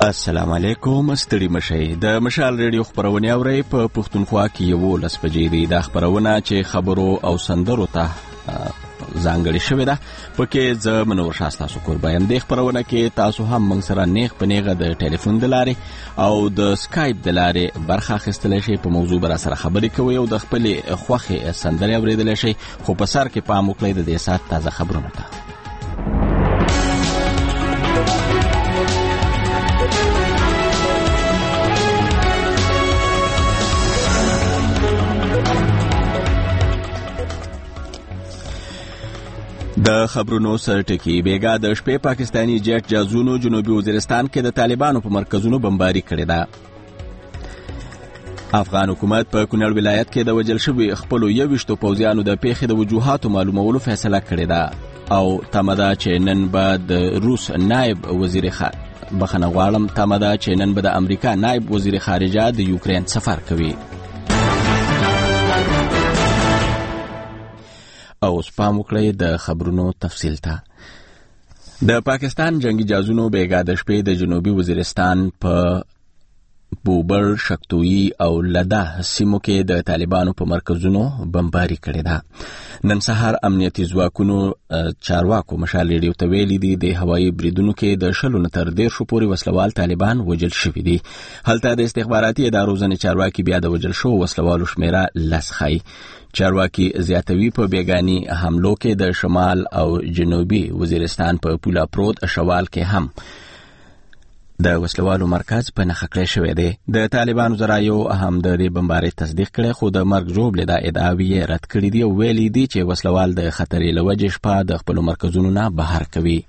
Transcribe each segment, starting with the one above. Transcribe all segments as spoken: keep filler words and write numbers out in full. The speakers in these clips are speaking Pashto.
السلام علیکم. ستړي مشئ. د مشال ریډیو خبرونه اورئ په پښتونخوا کې یو لس بجې دی. د خبرونه چې خبرو او سندرو ته ځانګړې شوې ده پکې زه منور شاستا سکور بایم. د خبرونه کې تاسو هم موږ سره نیغ په نیغه د ټلیفون د لارې او د سکایپ د لارې برخه اخیستلی شئ. په موضوع به راسره خبرې کوئ او د خپلې خوښې سندرې اورېدلی شئ، خو په سر کې پام وکړئ د دې ساعت تازه خبرونو ته. د خبرونو سرټکی بیګا د شپې پاکستانی جیټ جازونو جنوبي وزیرستان کې د طالبانو په مرکزونو بمباري کړې ده. افغان حکومت په کونړ ولایت کې د وژل شوي خپلو یوویشتو پوځیانو د پیښې د وجوهاتو معلومولو فیصله کړې ده او تمه ده چې نن به د روس نائب وزیر خارجه بخښنه غواړم تمه ده چې نن به د امریکا نائب وزیر خارجه د یوکرین سفر کوي. او سپام وکړئ د خبرونو تفصیل ته. د پاکستان جنگي جازونو بیګا د شپې د جنوبي وزیرستان په بوبر، شکتویی او لده سیمو کې د طالبانو په مرکزونو بمباري کړې ده. نن سهار امنیتي ځواکونو چارواکو مشال ریډیو ته ویلي دي د هوایي بریدونو کې د شلو نه تر دیرشو پورې وسلوال طالبان وژل شوي دي. هلته د استخباراتي ادارو ځینې چارواکي بیا د وژل شوو وسلوالو شمیره لس ښیي. چارواکي زیاتوي په بیګاني حملو کې د شمال او جنوبي وزیرستان په پولا پروت شوال کې هم د وسلوالو مرکز په نښه کړی شوی دی. د طالبانو ذرایعو هم د دې بمبارۍ تصدیق کړی، خو د مرګ ژوبلې دا ادعاوې یې رد کړي دي او ویلي دي چې وسلوال د خطرې له وجې شپه د خپلو مرکزونو نه بهر کوي.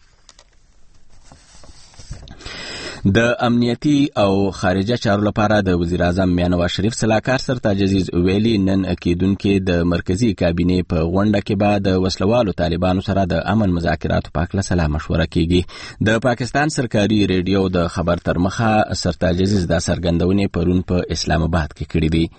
د امنیتي او خارجه چارو لپاره د وزیر اعظم میاں نواز شریف سلاکار سرتاج عزیز ویلي نن کېدونکې د مرکزی کابینې په غونډه کې به د وسلوالو طالبانو سره د امن مذاکراتو په هکله سلا مشوره کیږي. د پاکستان سرکاري ریډیو د خبر تر مخه سرتاج عزیز دا څرګندونې پرون په اسلام آباد کې کړې دي.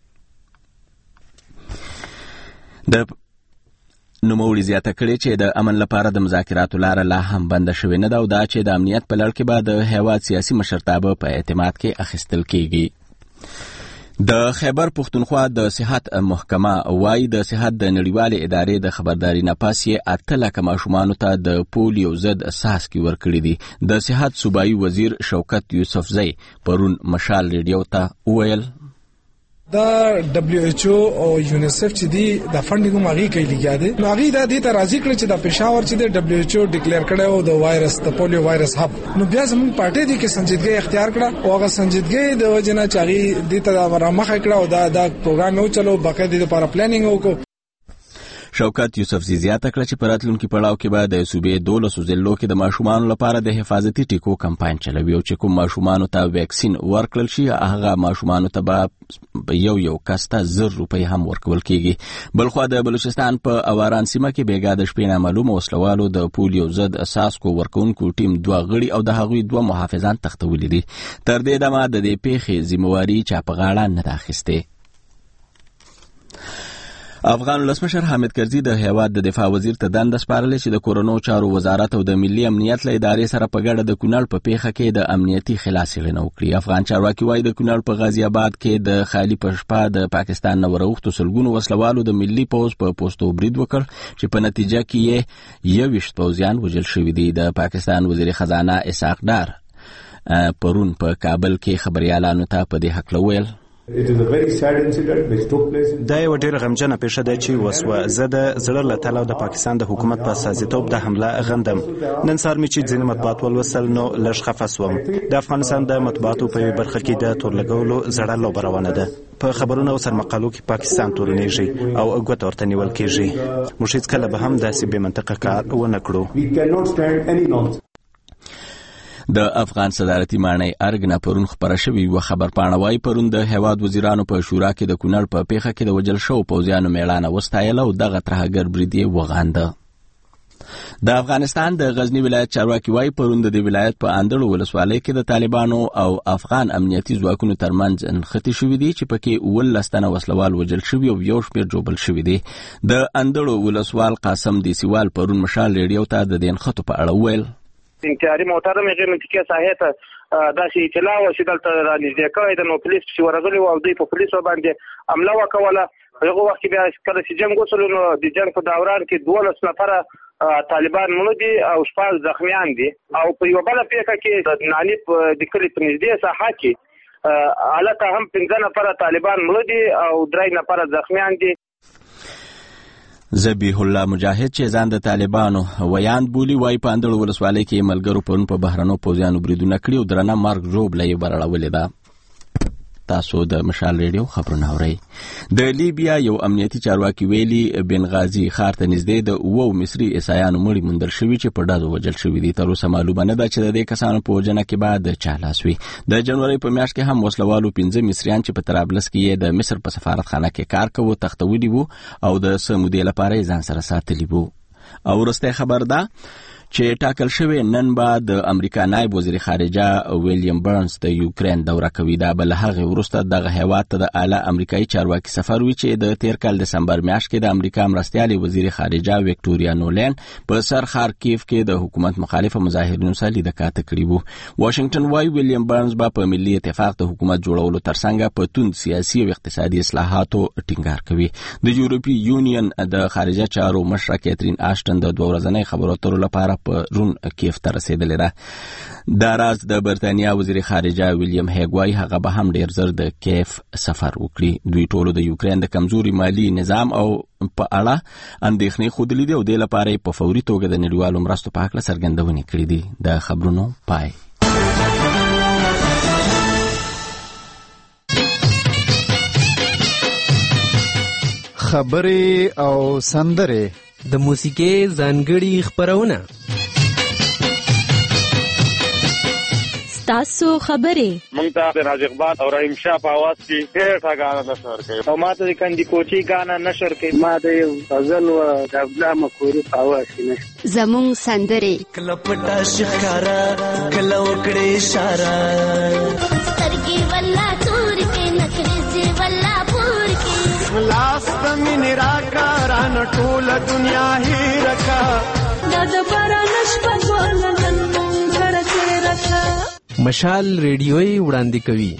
د نوموړي زیاته کړې چې د امن لپاره د مذاکراتو لاره لا هم بنده شوې نه ده او دا چې د امنیت په لړ کې به د هیواد سیاسي مشرتابه په اعتماد کې اخیستل کیږي. د خیبر پښتونخوا د صحت محکمه وايي د صحت د نړیوالې ادارې د خبرداري نه پس یې اته لکه ماشومانو ته د پولیو ضد څاڅکي ورکړي دي. د صحت صوبایي وزیر شوکت یوسفزی پرون مشال ریډیو ته وویل دا دبلیو ایچ او او یونیسف چې دی د فنډینګ ماغي کوي لګیا دي. نو هغه د دې ته راضي کړ چې د پېښور چې د دبلیو ایچ او ډیکلیئر کړي او د وایرس د پولیو وایرس هب نو بیا زموږ پارټي دي کې سنجیدګي اختیار کړه او هغه سنجیدګي د وجنه چې هغه د ته رامخه کړه او دا د پروګرام نو چلو باقاعده لپاره پلانینګ وکړو. شوکت یوسفزی زیاته کړه چې په راتلونکي پړاو کې به د صوبې دولسو ضلعو کې د ماشومانو لپاره د حفاظتي ټیکو کمپاین چلوي او چې کوم ماشومانو ته ویکسین ورکړل شي هغه ماشومانو ته به یو یو کس ته زر روپۍ هم ورکول کیږي. بلخوا د بلوچستان په اواران سیمه کې بیګا د شپې نامعلومه وسلوالو د پولیو ضد څاڅکو ورکوونکو ټیم دوه غړي او د هغوی دوه محافظان تختولي دي. تر دې دمه د دې پیښې ذمہواري چا په غاړه نه ده اخیستې. افغان ولسمشر حامد کرزي د هیواد د دفاع وزیر ته دنده سپارلې چې د کورونو چارو وزارت او د ملي امنیت له ادارې سره په ګډه د کونړ په پیښه کې د امنیتي خلاصېدنه وکړي. افغان چارواکي وایي د کونړ په غازي آباد کې د خالي په شپه د پاکستان نه وروختو سلګونو وسلوالو د ملي پوځ په پوستو برید وکړ چې په نتیجه کې یې یوویشت پوځیان وژل شوي دي. د پاکستان وزیر خزانه اسحاق ډار پرون په کابل کې خبريالانو ته په دې هکله ویل دا یو ډېر غمجنه پیښه ده چې وسوه. زه د زړه له تله د پاکستان د حکومت په استازیتوب د حمله غندم. نن سهار مې چې ځینې مطبوعات ولوستل نو لږ خفه سوم. د افغانستان د مطبوعاتو په یوې برخه کې د تور لګولو زړه لوبه روانه ده. په خبرونو او سرمقالو کې پاکستان تورنېږي او ګوته ورته نیول کېږي. موږ هېڅکله به هم داسې بې منطقه کار ونه کړو. د افغان صدارتي ماڼۍ ارګ نه پرون خبره شوې یوه خبرپاڼه وایي پرون د هیواد وزیرانو په شورا کې د کونړ په پیښه کې د وژل شوو پوځیانو میړانه وستایله او دغه ترهګر برید یې وغانده. د افغانستان د غزنی ولایت چارواکي وایي پرون د دې ولایت په اندړو ولسوالۍ کې د طالبانو او افغان امنیتي ځواکونو ترمنځ نښتې شوي دي چې پکې اوولس تنه وسلوال وژل شوي او یو شمېر ژوبل شوي دي. د اندړو ولسوال قاسم دیسیوال پرون مشال ریډیو ته د دې نښتو په اړه وویل انتحاري محترم غیر منطقي ساحې ته داسې اطلاع و چې دلته رانږدې کړی ده، نو پولیس پسې ورغلي وو او دوی په پولیسو باندې حمله وکوله. په هغه وخت کې بیا کله چې جنګ وشول نو د جنګ په دوران کې دولس نفره طالبان مړه دي او شپږ زخمیان دي. او په یوه بله پیښه کې د نانیب د کلي په نږدې ساحه کې هلته هم پنځه نفره طالبان مړه دي او درې نفره زخمیان دي. ذبیح الله مجاهد چې ځان د طالبانو ویاند بولي وایي په اندړ ولسوالۍ کې ملګرو پرون په بهرنو پوځیانو بریدونه کړي او درنه مرګ ژوبله یې برړولې ده. تاسو د مشال ریډیو خبرونه اورئ. د لیبیا یو امنیتي چارواکي ویلي بنغازي ښار ته نږدې د اوو مصري عیسایانو مړي موندل شوي چې په ډزو وژل شوي دي. تر اوسه معلومه نه ده چې د دې کسانو په وژنه کې به د چا لاس وي. د جنورۍ په میاشت کې هم وسلوالو پنځه مصریان چې په طرابلس کې یې د مصر په سفارتخانه کې کار کوو تختولي وو او د څه مودې لپاره یې ځان سره ساتلي وو. او وروستی خبر ده چې ټاکل شوی نن به د امریکا نایب وزیر خارجه ویلیام برنز د یوکرین دوره کوي. دا به له هغې وروسته دغه هیواد ته د اعلی امریکایي چارواکي سفر وي چې د تیر کال دسمبر میاشت کې د امریکا مرستیالي وزیر خارجه ویکټوریا نولین په سر ښار کیف کې د حکومت مخالفه مظاهرینو سره لیده کاته کړي وو. واشنګټن وايي ویلیام برنز به په ملي اتفاق د حکومت جوړولو ترڅنګ په توند سیاسي او اقتصادي اصلاحاتو ټینګار کوي. د یورپي یونین د خارجه چارو مشره کیترین آشټن د دوه ورځنۍ خبرو اترو لپاره په رون کیف ته رسیدلې ده. دا راز د برتانیا وزیر خارجه ویلیام هیګ وايي هغه به هم ډیر زر د کیف سفر وکړي. دوی ټولو د یوکرین د کمزوري مالی نظام او په اړه اندېښنې ښودلې دي او دې لپاره په فوري توګه د نړیوالو مرستو په هکله څرګندونې کړې دي. د خبرونو پای. خبرې او سندرې د موسیقۍ ځانګړي خبرونه تاسو خبرې مونږ ته د راز اقبال او رحیم شاه په اواز کې ډېر غانا نشر کوي او ما ته د کندي کوچي غانا نشر کوي. ما د یو غزل او د عبدالله مکوري په اواز کې نشر زموږ سندرې کله پټا شکارا کله وکړې اشاره سترګې ولا تور کې نخرې ولا پور کې لاس من راکاران ټول دنیا هی رکا دا د بارانش په ولنن مونږ سره رکا. مشال ریډیوي وړاندې کوي.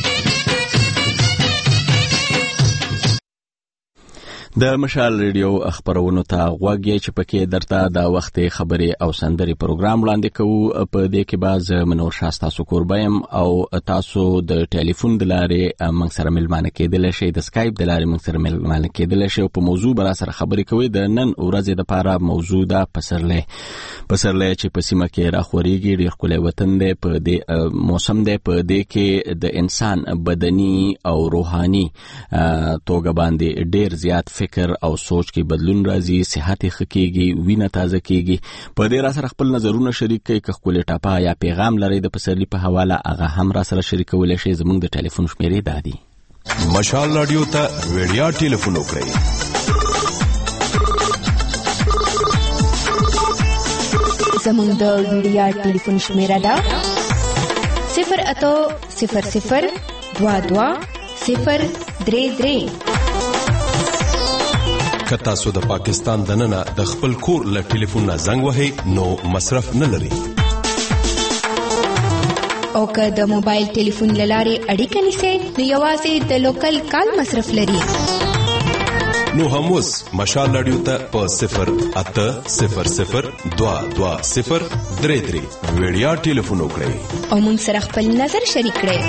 د مشال ریډیو خبرونو ته غوږ یې چې پکې درته د وخت خبرې او سندري پروګرام وړاندې کوو. په دې کې باز منور شاه تاسو کوربایم او تاسو د ټلیفون د لارې موږ سره ملمانه کېدل شي، د سکایپ د لارې موږ سره ملمانه کېدل شي او په موضوع بر سره خبرې کوي. د نن ورځې د پاره موضوع ده پسرلی. پسرلی چې په سیمه کې راخوريږي، ډېر ښکلی وطن دی، په دې موسم دی، په دې کې د انسان بدني او روحاني توګه باندې ډېر زیات فکر او سوچ کې بدلون راځي، صحت ښه کېږي، وینه تازه کېږي. په دې را سره خپل نظرونه شریک کوي. که ښکلې ټاپه یا پیغام لرئ د پسرلي په حواله هغه هم را سره شریکولی شئ. زموږ د ټلیفون شمیرې دا دي: مشال رادیو ته ویډیا ټلیفون وکړئ زموږ د ویډیا ټلیفون شمیره ده صفر اتو صفر صفر دوا دوا صفر درې درې. که تاسو د پاکستان دننه د خپل کور له ټلیفون نه زنګ وهئ نو مصرف نه لري، او که د موبایل ټلیفون له لارې اړیکه نیسئ نو یوازې د لوکل کال مصرف لري. نو هم اوس مشال رادیو ته په صفر اته صفر صفر دوا دوا صفر درې درې ویډیا ټلیفون وکړئ او موږ سره خپل نظر شریک کړئ.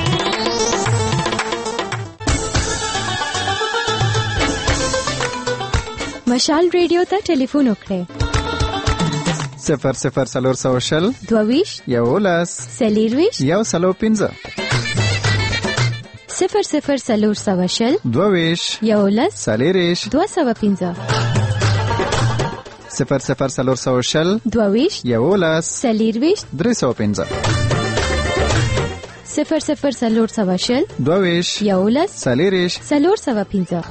مشال ریډیو ته ټلیفون وکړئ صفر صفر سلور سو شل دوویش یولس سلیرویش یو سلو پنځه صفر صفر سلور سو شل دوویش یولس سلیریش دو سو پنځه صفر صفر سلور سو شل دوویش یولس سلیرویش درې سو پنځه صفر صفر سلور سو شل دوویش یولس سلیریش سلور سو پنځه.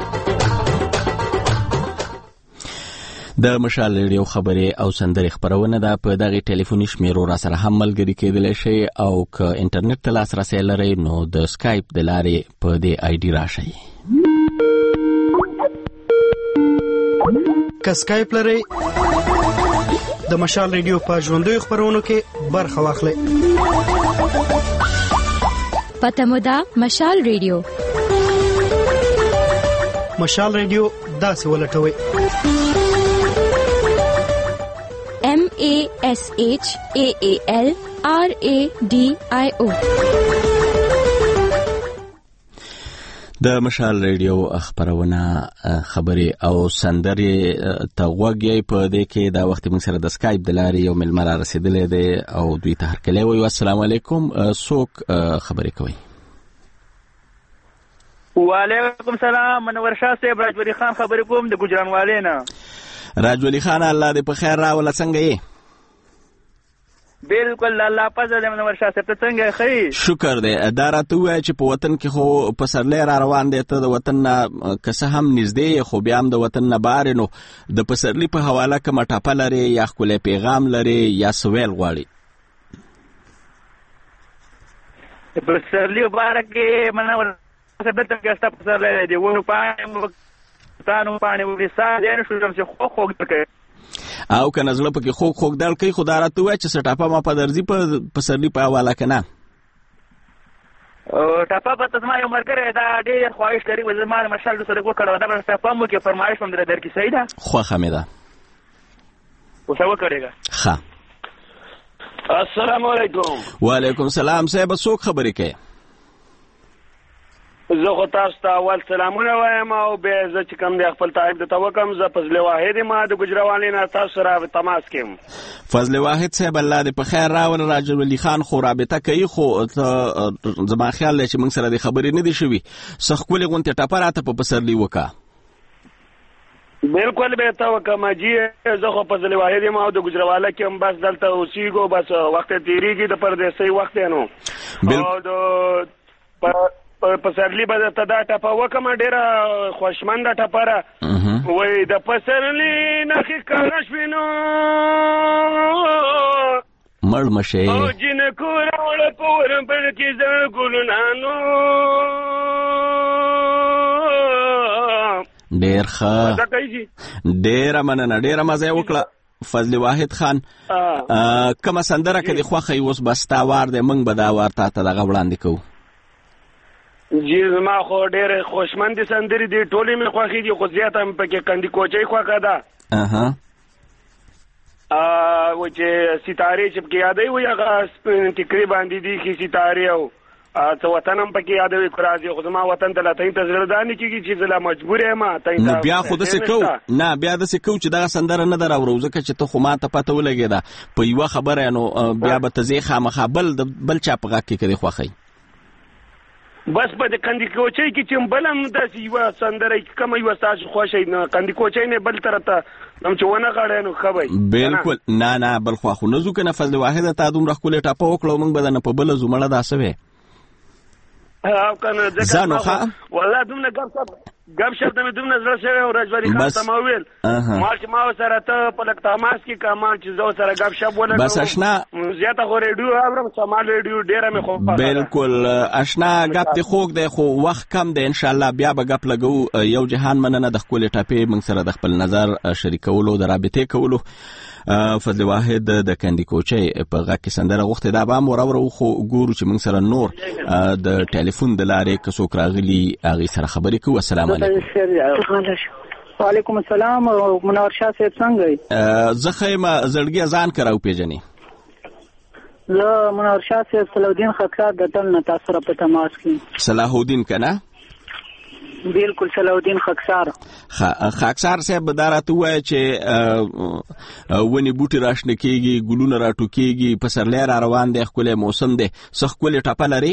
د مشال ریډیو خبرې او سندرې خبرونه ده. په دغه ټلیفوني شمیرو را سره هم ملګري کېدلی شي او که انټرنیټ ته لاسرسی لرئ نو د سکایپ د لارې په دې آی ډي راشئ. که سکایپ لرئ د مشال ریډیو په ژوندیو خبرونو کې برخه واخلئ. پته مو ده مشال ریډیو. مشال ریډیو داسې ولټوي: M A S H A A L R A D I O. د مشال ریډیو خبرونه خبري او سندري ته وګي په دې کې دا وخت موږ سره د سکایپ د لارې یو ملمر رسیدلې دی او دوی ته هرکلی وایو. السلام علیکم، څوک خبرې کوي؟ وعلیکم سلام، منور شاه صاحب، راجولی خان خبرې کوم د ګجرانوالې نه. راجولی خان، الله دې په خیر راوله، څنګه یې؟ بالکل الله پزه دې منور شاه صاحب، ته څنګه ښه؟ شکر دی. دا راته ووایه چې په وطن کې خو پسرلی را روان دی، ته د وطن نه که څه هم نږدې یې خو بیا هم د وطن نه بهر یې، نو د پسرلي په حواله کومه ټاپه لرې یا ښکلی پیغام لرې یا څه ویل غواړې؟ د پسرلي په باره کې منور صاحب دلته کې ستا پسرلی دی، ونو پاڼې تانو پاڼې ولې ساه دی نه شوم چې خوږ خوږ درکوي او که نه زړه پکې خوږ خوږ دړ کوي. خو دا راته ووایه چې څه ټاپه ما په درځي په پسرلي په حواله که نه؟ ټاپه به ته زما یو ملګری دا ډېر خواهش لري، زما د مشال سره وکړه دا به ټاپه مو کې فرمایش هم در درکړي. صحیح ده؟ خوښه مې ده. اوسه وکړېږه. ښه. السلام علیکم. وعلیکم سلام. صاحب څوک خبرې کوي؟ زه خو تاسو ته اول سلامونه وایم او بیا زه چې کوم دی خپل تعریف درته وکړم. زه فضل واحد یم د ګجراوالۍ نه، تاسو سره تماس کې یم. فضل واحد صاحب، الله دې په خیر راوله. راجولی خان خو رابطه کوي، خو زما خیال دی چې موږ سره دې خبرې نه دي شوي. څه ښکلې غوندې ټپه راته په پسرلي وکړه. بالکل به ته وکړم جي. زه خو فضل واحد یم او د ګجراواله کې هم بس دلته اوسېږو، بس وخت تېرېږي د پردیسۍ وخت دی نو او د پسرلی به درته دا ټپه وکړم، ډېره خوشمنده ټپه ده. وایي د پسرلي نښې ښکاره شوې نو مړ مشې او جنکو راوړه په وربڼ کې زړه ګلونه نو. ډېر ښه، ډېره مننه، ډېره مزه یې وکړه. فضل واحد خان، کومه سندره که دې خوښه وي اوس به ستا وار دی، موږ به دا وار تا ته دغه وړاندې کوو. جی زما خو ډېرې خوشمندې سندرې دي، ټولې مې خوښې دي، خو زیاته مې پکې کندي کوچۍ خوښه ده. و چې ستارې چې پکې یادوي وي هغه ټیکرې باندې دي ښې ستارې او څه وطن هم پکې یادوي خو راځي، خو زما وطن ته لا تئین ته زړه دا نه کېږي چې زه لا مجبور یم. نو بیا خو داسې کوو نه بیا داسې کوو چې دغه سندره نه ده راوړو، ځکه چې ته خو ما ته پته ولګېده په یوه خبره، نو بیا به ته ځې خامخا بل بل چا په غږ کې که دې خوښوي. بس په د کندي کوچۍ کې چې بل هم داسې یوه سندره کومه یوه ستاسو خوښه نه کندي کوچۍ نه بل طرف ته هم چې ونه غاړی نو ښه به بالکل. نه نه بل خوا خو نه ځو که نه فضل واحده، تا دومره ښکلې ټاپه وکړه موږ به درنه په بله ځو مړه دا څه وی او که نه ځکه والله دومره ګپ شپ ګپ شپ ته مې دومره زړه شوی او راجواري خان ته ما وویل ما چې ما سره ته په لږ تماس کې که ما چې زه سره ګپ شپ ولګوم بس اشنا زیاته خو ریډیو اورم سمال ریډیو ډېره مې خوښه بالکل اشنا ګپ دې خوږ دی خو وخت کم دی انشاءالله بیا به ګپ لګو. یو جهان مننه د ښکلې ټاپې موږ سره د خپل نظر شریکولو د رابطې کولو. فضل واحد د کندي کوچۍ په غږ کې سندره غوښتې دا به هم وراورو، خو ګورو چې موږ سره نور د ټلیفون د لارې که څوک راغلي هغې سره خبرې کوو. السلام علیکم. وعلیکم السلام. منور شاه صاحب څنګه یې؟ زه ښه یم. زړګیه ځان که راوپېژنې؟ زه منور شاه صاحب صلاح خاکسار د تل نه تاسو سره په تماس کې. صلاح الدین که نه؟ بالکل صلاح الدین خاکسار. خاکسار صاحب دا راته ووایه چې ونې بوټي راشنه کېږي، ګلونه راټوکېږي، پسرلی را روان دی، ښکلی موسم دی، څه ښکلې ټپه لرې؟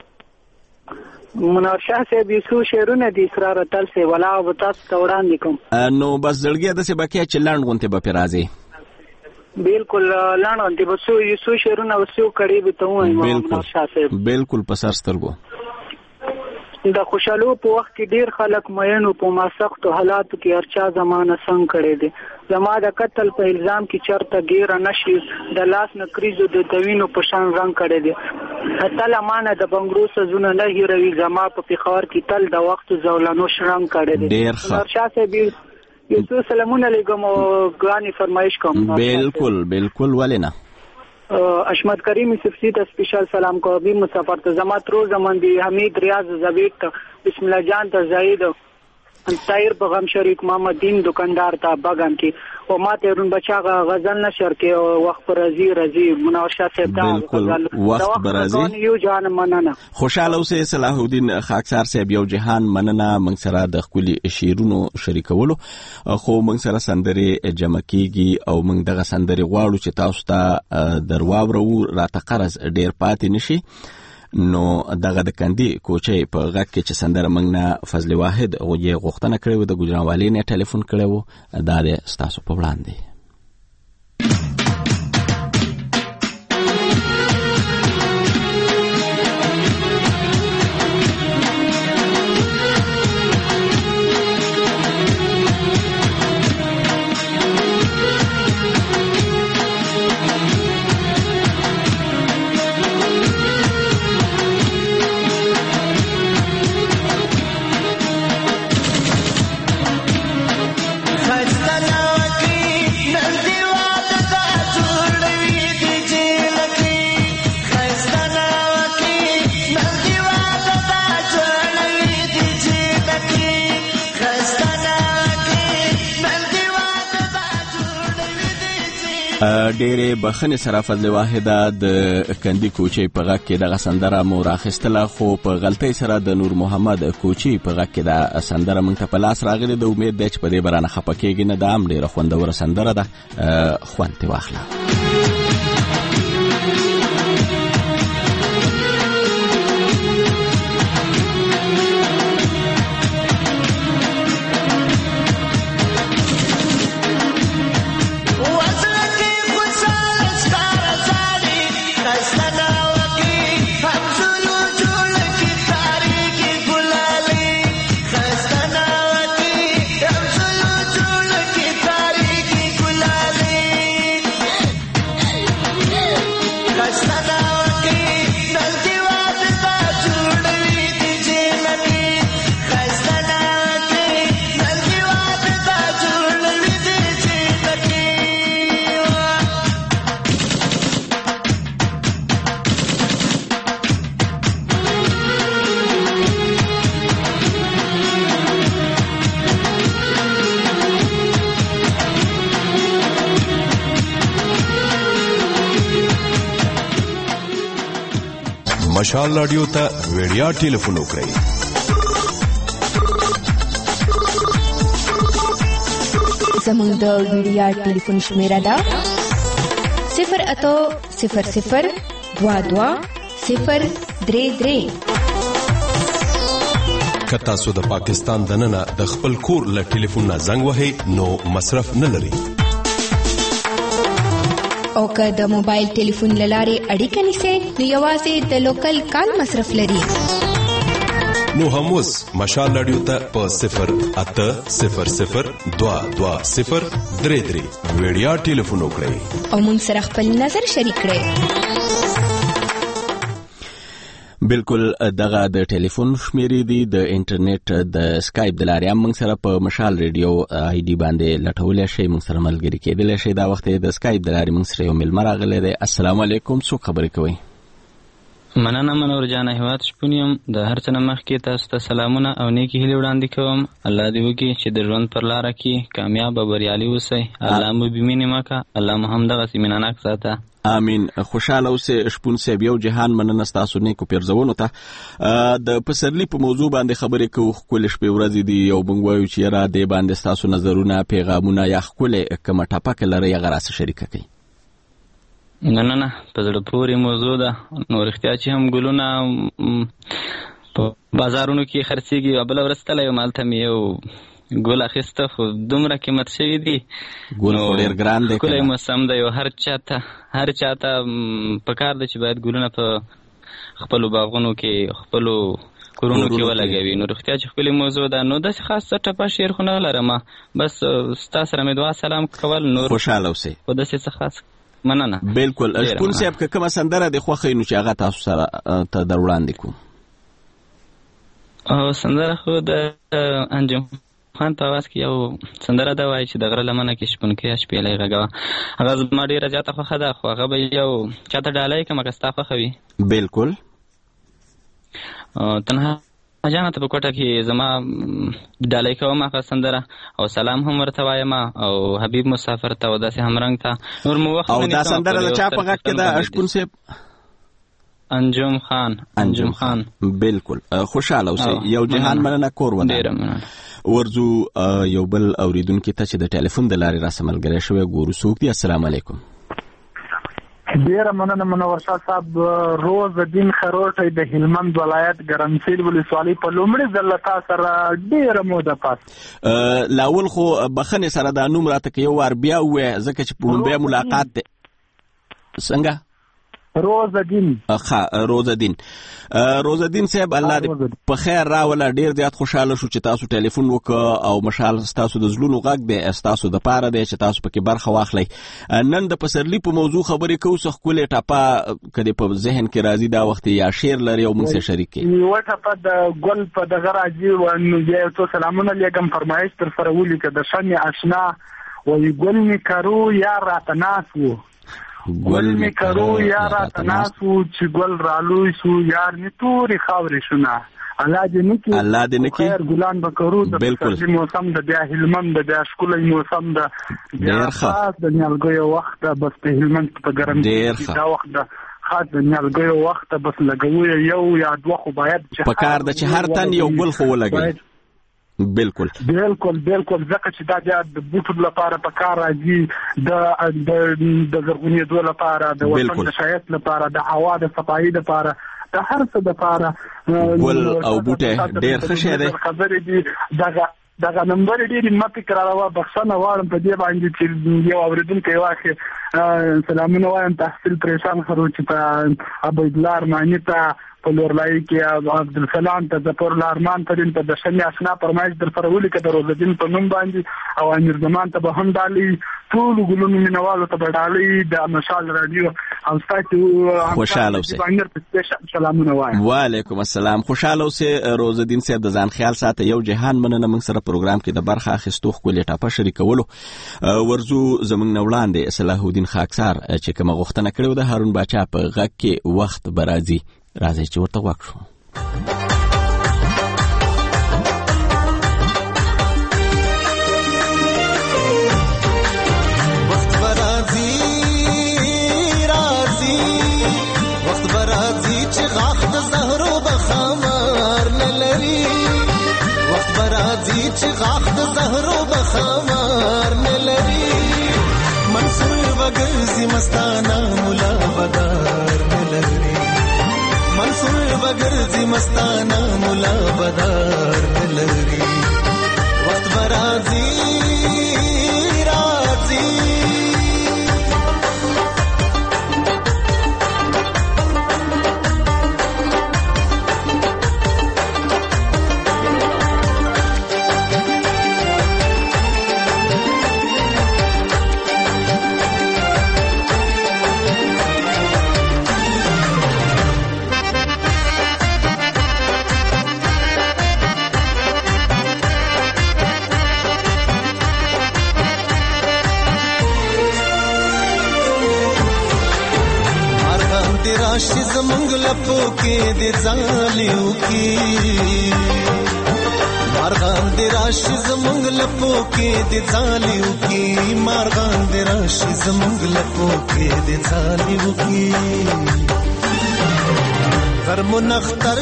منور شاه صاحب یو څو شعرونه دي اسرار اتل صاحب ولا به تاسو ته وړاندې کوم. نو بس زړګیه داسې به کوې چې لنډ غوندې به پرې راځې؟ بالکل لنډ غوندې به څو یو څو شعرونه به څو کړي به ته ووایم منور شاه صاحب. بالکل په سر سترګو. د خوشحالو په وخت کې ډیر خلک مینو په ماسختو حالاتو کې هرچا زمانه څنګه کړی دی. زما د قتل په الزام کې چرته ګیره نشي د لاس نکریزو د دوینو په شان رنګ کړی دی. تل امانه د بنګړو سزونه نه هیروي زما په پېښور کې تل د وخت زولانو شرنګ کړی دی. نورشاه صاحب یو څو سلامونه لګم او ګرانې فرمایش کوم. بالکل بالکل ولې نه. اشمت کریم یوسفزی ته سپیشل سلام کوم مسافر ته زمات روز مندي حمید ریاض زبیک ته بسم الله جان ته زاید طاهر بغم شریک محمد دین دکاندار ته باغان کې او ماته رون بچا غزل نشر کې او وخت پر رضی رضی منور شاه صاحب ته بالکل وخت برازي یو جان مننه خوشاله اوسه صلاح الدین خاکسار صاحب یو جهان مننه موږ سره د خپل شیرونو شریکولو خو موږ سره سندري جمع کیږي او موږ دغه سندري غواړو چې تاسو ته درواورو راته قرض ډیر پاتې نشي نو دغه د کندي کوچي په غږ کې چې سندره موږ نه فضل واحد او یې غوښتنه کړې و د ګجرانوالي نه ټلیفون کړی و دا د ستاسو په وړاندې ډېرې بخښنې سره فضل واحده د کندي کوچي په غږ کې دغه سندره مو راخیستله خو په غلطۍ سره د نور محمد کوچي په غږ کې دا سندره موږ ته په لاس راغلې د امید دی چې په دې به رانه خفه کېږي نه دا هم ډېره خوندوره سندره ده خوند ترې واخله مشال رادیو ته ویډیا ټلیفون وکړئ زموږ د ویډیا ټلیفون شمیره ده صفر اتو صفر صفر دوا دوا صفر درې درې که تاسو د پاکستان دننه د خپل کور له ټلیفون نه زنګ وهئ نو مصرف نه لري او که د موبایل ټلیفون لارې اړیکه نیسئ نو یوازې د لوکل کال مصرف لري نو هم اوس مشال رادیو ته په صفر اته صفر صفر دوا دوا صفر درې درې ویډیا ټلیفون وکړئ او موږ سره خپل نظر شریک کړئ بالکل دغه د ټلیفون شمیرې دي د انټرنیټ د سکایپ د لارې هم موږ سره په مشال ریډیو آی ډي باندې لټولی شئ موږ سره ملګري کېدلی شئ دا وخت د سکایپ د لارې موږ سره یو میلمه راغلی دی السلام علیکم څوک خبرې کوئ مننه منور جان هیواد شپون یم د هر څه نه مخکې تاسو ته سلامونه او نیکې هیلې وړاندې کوم الله دې وکړي چې د ژوند پر لاره کې کامیاب او بریالي اوسئ الله مو بېمینې مه کړه الله مو همدغسې مینهناک ساته امین خوشاله اوسئ شپون صاحب یو جهان مننه ستاسو نیکو پیرزونو ته د پسرلي په موضوع باندې خبرې کوو ښکلې شپې ورځې دي او موږ وایو چې یاره دې باندې ستاسو نظرونه پیغامونه یا ښکلې کومه ټپکه لرئ هغه راسره شریکه کړئ نه نه نه په زړه پورې موضوع ده نو رښتیا چې هم ګلونه په بازارونو کې خرڅېږي او بله ورځ تللی یم هلته مې یو ګل اخیسته خو دومره قیمت شوي دي ګل خو ډېر ګران دی ښکلی موسم دی او هر چاته هر چاته پکار دی چې باید ګلونه په خپلو باغونو کې خپلو کورونو کې ولګوي نو رښتیا چې ښکلې موضوع ده نو داسې خاص څه ټپه شعر خو نه لرم بس ستا سره مې دعا سلام کول نور خوشحاله اوسئ خو داسې څه خاص مننه بالکل شپون صاحب که کومه سندره د خوښوئ نو چې هغه تاسو سره ته در وړاندې کړو سندره خو د انجم خان په आवाज کې یو سندره ده وایي چې د غره لمنه کې شپونکې شپېلۍ غږوه. هغه زما ډېره زیاته خوښه ده، خو هغه به یو چاته ډالۍ کړمه که ستا خوښه وي. بالکل. تنها جانه ته په کوټه کې زما ډالۍ کوم هغه سندره او سلام هم ورته وایم او حبیب مسافر ته او داسې همرنګ ته نور مو وخت او دا سندره د چا په غږ کې ده اشپون صاحب؟ انجم خان. انجم خان. بالکل. خوشاله اوسئ. یو جهان مننه کور ودان. ډېره مننه. ورځو یو بل اوریدونکي ته چې د ټلیفون د لارې راسه ملګری شوی ګورو څوک دی. السلام علیکم. ډیره مننه منور شاه صاحب. روز الدین خروټی د هلمند ولایت ګرمسیر ولسوالۍ په لومړي ځل تا سره ډیره موده پاس لاول خو بخنې سره دا نوم راته که یو وار بیا ووایه ځکه چې په لومبی ملاقات دی. څنګه؟ روز الدین. ښه روز الدین. روز الدین صاحب الله دې په خیر راوله. ډېر زیات خوشحاله شو چې تاسو ټلیفون وکړه او مشال ستاسو د زړونو غږ دی ستاسو د پاره دی چې تاسو پکې برخه واخلئ. نن د پسرلي په موضوع خبرې کوو. څه ښکلې ټپه که دې په ذهن کې راځي دا وخت یا شعر لري او موږ سره شریک کړي. یوه ټپه د ګل په دغه راځي نو بیا یو څو سلامونه لیږم فرمایش در سره ولیکه. د شمې اشنا وایي ګل مې کرو یار راته ناست و، ګل می کرو یار تناسو چې ګل رالوي سو یار می توري خاورې شونه. الله دې نکي الله دې نکي خیر ګلان بکرو د پسرلي موسم د بیا هلمند د بیا ښکلی موسم د بیا خاص د نیالګیو وخت بس په هلمند په ګرم کې دا وخت د خاص د نیالګیو وخت بس لګوي یو یا دوه خو باید چې په کار د چې هر تن یو ګل خو ولګي. بالکل بالکل بالکل ځکه چې دا بیا د بوټو لپاره په کار راځي، د د زرغونېدو لپاره، د وطن د ښایست لپاره، د هوا د صفایي لپاره، د هر څه لپاره ګل او بوټی ډېر ښه شی دی. خبرې دي دغه دغه نمبر ډېرې ما فکر راوه بخښنه غواړم په دې باندې چې یو اورېدونکی واخې سلامونه وایم تحصیل پریشان خروچ ته عبیدالله ارماني ته په لورلایي کې عبدالسلام ته ظفر الارمان ترین ته د شمې اشنا فرمایش در سره ولیکه د روزالدین په نوم باندې او امیر زمان ته به هم ډالۍ ټولو ګلونو مینوالو ته به ډالۍ د مشال راډیو او ستاسو خوشحاله اوسئ. سلامونه وایم. وعلیکم السلام. خوشحاله اوسئ. روزالدین صاحب د ځان خیال ساته. یو جهان مننه موږ سره پروګرام کې د برخه اخیستو ښکلې ټاپه شریکولو. ورځو زموږ نه وړاندې صلاح الدین خاکسار چې کومه غوښتنه کړې وه د هارون باچا په غږ کې وخت به راځي راځي چې ورته غوږ شو. وخت به راځي راځي وخت به راځي چې غاښ د زهرو به خمار نه لري. وخت به راځي چې غاښ د زهرو به خمار نه لري. منصور به ګرځي مستانه ملا بدار نه لري. منصور بگرزی مستانه ملا بدار نلری. وقت برازی رازی راشي زمونږ لپو کې د ځالیو کې مارغان د راشي زمونږ لپو کې د ځالیو کې مارغان د راشي زمونږ لپو کې د ځالیو کې غرمو نختر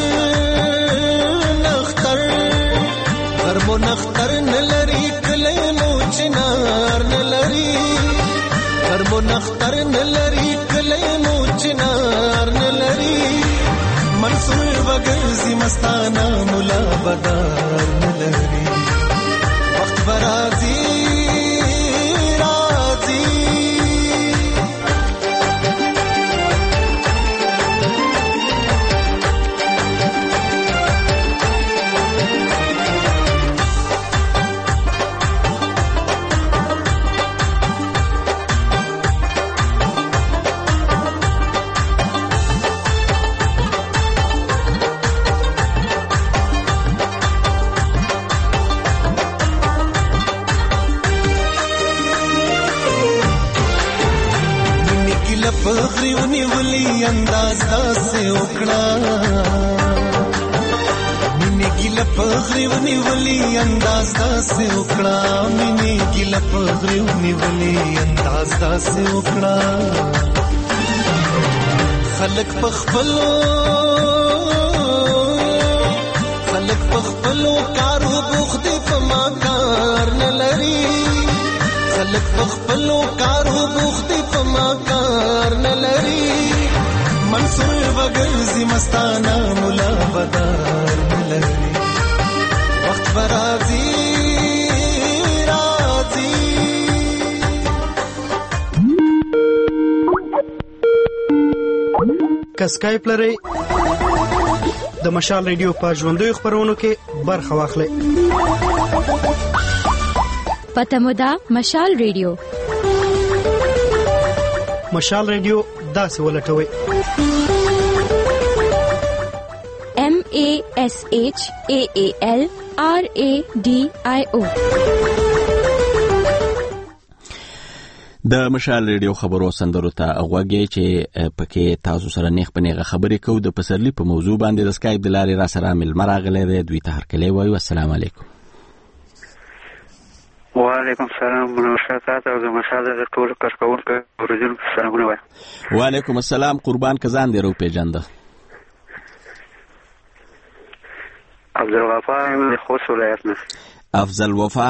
نختر غرمو نختر نلري کلی مو چنار نلري غرمو نختر نلري کلی مو چنار نلري منصور بگرزی مستانه ملا بدار نلري وقت برازي رازي ونیولی انداز داسې وکړه مینې ګیله په غري ونیولی انداز داسې وکړه مینې ګیله په غري ونیولی انداز داسې وکړه خلک په خپلو خلک په خپلو کارو بوخت دي په ما کار نه لري خلک په خپلو کارو بوخت دي په ما کار نه لري منصور وګرځي مستانه مولا بدار نه لري وخت برازي راځي که سکایپ لرئ د مشال ریډیو په ژوندیو خپرونو کې برخه واخلئ. پته مو ده مشال ریډیو مشال ریډیو داسې ولټوئ M A S H A A L R A D I O. د مشال ریډیو خبرو سندرو ته غوږی چې پکې تاسو سره نیغ په نیغه خبرې کوو د پسرلی په موضوع باندې د سکایپ د لارې را سره ملمه راغلی دی دوی ته هرکلی وایو. السلام علیکم. وعلیکم السلام منوشه تاسو او د مشال د ټولو کارکونکو ورجل سلامونه وایم. وعلیکم السلام قربان کزان دی رو پیجنده عبدالغفار من خوست ولایت نه. افضل وفا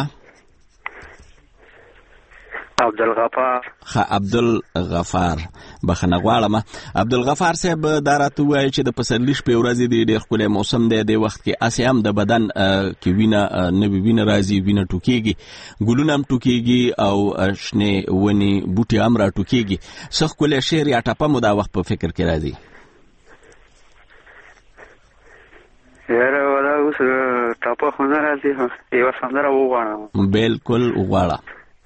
عبدالغفار خ عبدالغفار بخنه غواړم. عبدالغفار صاحب دا راته وایي چې د پسرلي شپې ورځې دی ډېر ښکلی موسم دی د وخت کې اسې هم د بدن کې وینه نوې وینه راځي وینه ټوکېږي ګلونه هم ټوکېږي او شنې ونې بوټي هم را ټوکېږي څه ښکلی شعر یا ټپه مو دا وخت په فکر کې راځي؟ یاره ولا اوس ټپه خو نه راځي یوه سندره وغواړم. بلکل وغواړه.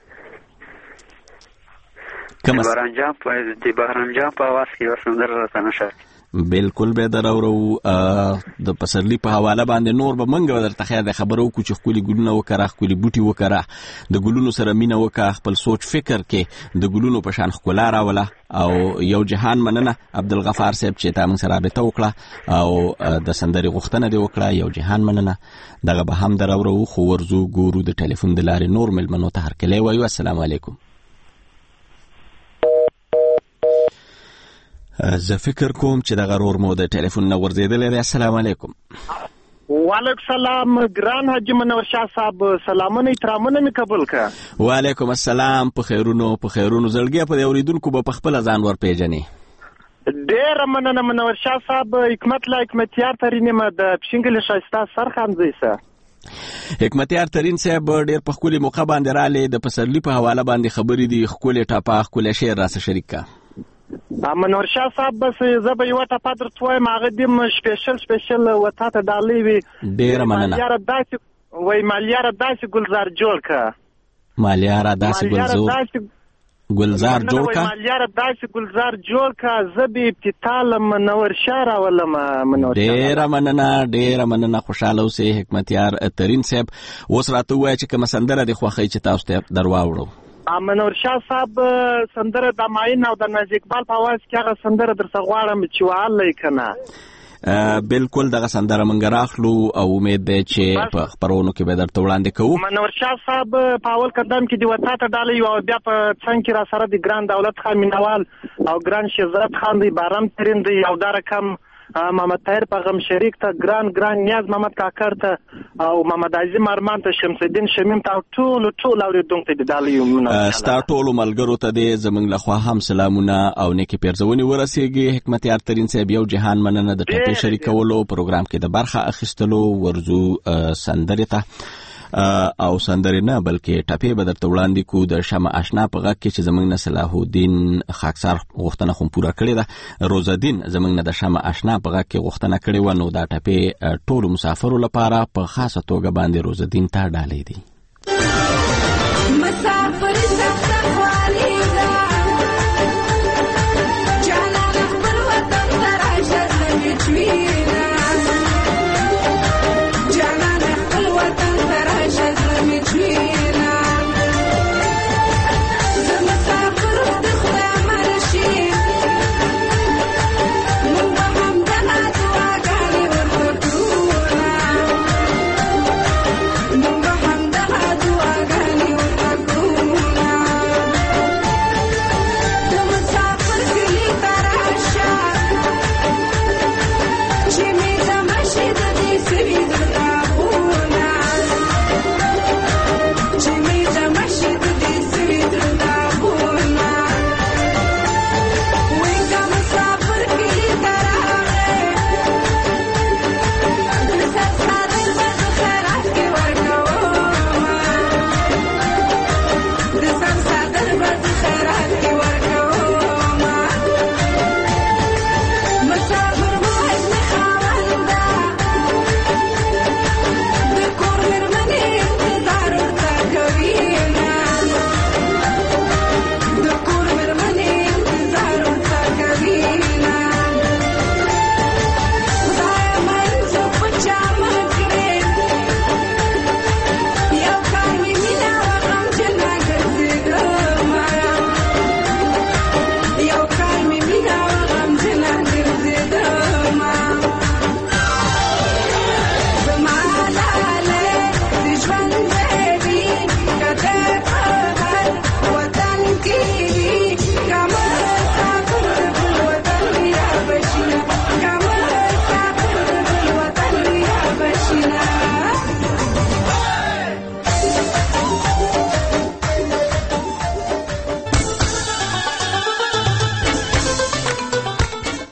د بهرنجان په د بهرنجان په اواز کې یوه سندره راته نشه. بلکل به در اورو د پسرلی په حواله باندې نور به منګه درته خیر د خبرو کو چې ښکلي ګلونه وکره ښکلي بوټي وکره د ګلونو سره مینه وکړه خپل سوچ فکر کې د ګلونو په شان ښکلا راوله او یو جهان مننه عبدالغفار صاحب چې تا موږ سره رابطه وکړه او د سندرې غوښتنه دې وکړه یو جهان مننه دغه به هم در اورو خو ورځو ګورو د ټلیفون د لارې نور مېلمنو ته هرکلی وایو. السلام علیکم. زه فکر کوم چې دغه رور مو د ټلیفون نه ورځېدلی دی. السلام علیکم. وعلیکم السلام ګران حاجي منور شاه صاحب سلامونه احترامونه مې قبول کړه. وعلیکم السلام په خیرونو په خیرونو زړګی په دې اورېدونکو به په خپله ځان ور پیژنې. ډېره مننه منور شاه صاحب حکمت لا حکمتیار ترین یم د پشنګلې ښایسته سرخانځی سه حکمتیار ترین صاحب ډېر په ښکلې موقع باندې رالی د پسرلي په حواله باندې خبرې دي ښکلې ټاپه ښکلی شعر راسه شریک کا. منور شاه صاحب بس زه به یوه ټپه درته وایم هغه دې سپیشل سپیشل وتا ته ډالۍ وي. ډېره مننه. وایي مالیاره داسې ګلزار جوړ که مالیاره داسې ګلزار ګلزار جوړ که مالیاره داسې ګلزار جوړ که زه به ابتدا له منور شاه راولم. ډېره مننه ډېره مننه خوشحاله اوسئ حکمتیار ترین صاحب. اوس راته ووایه چې کومه سندره دې خوښوي چې تاسو ته در واوړو. منور شاه صاحب سندره د ماین او د ناز اقبال په اواز کې هغه سندره درڅه غواړم چې وهلی که نه. بلکل دغه سندره موږ راخلو او امید دی چې په خپرونو کې به درته وړاندې کوو. منور شاه صاحب په اول قدم کې د وتا ته ډالۍ او بیا په څنګ کې را سره د ګران دولت خان مینوال او ګران شهزاد خان دی بارم ترین دی او دا رقم محمد طاهر پیغام شریک ته ګران ګران نیاز محمد کاکر ته او محمد عظیم ارمان ته شمس الدین شمیم ته ټولو ټولو اورېدونکو ته د ډالۍ ستا ټولو ملګرو ته دی زموږ لخوا هم سلامونه او نیکې پیرزونې ورسېږي. حکمتیار ترین صاحب یو جهان مننه د ټپې شریکولو پروګرام کې د برخه اخیستلو ورځو سندرې ته او سندرې نه بلکې ټپې به درته وړاندې کړو د شمع اشنا په غږ کې چې زموږ نه صلاح الدین خاکسار غوښتنه خو پوره کړې ده. روزالدین زموږ نه د شمع اشنا په غږ کې غوښتنه کړې وه نو دا ټپې ټولو مسافرو لپاره په خاصه توګه باندې روزالدین ته ډالۍ دي. مسافر سفر خوالی دا جانان خپل وطن ته راشه زمې چوینه جانان خپل وطن ته راشه زمې چوینه زه مسافر د خدای امر شي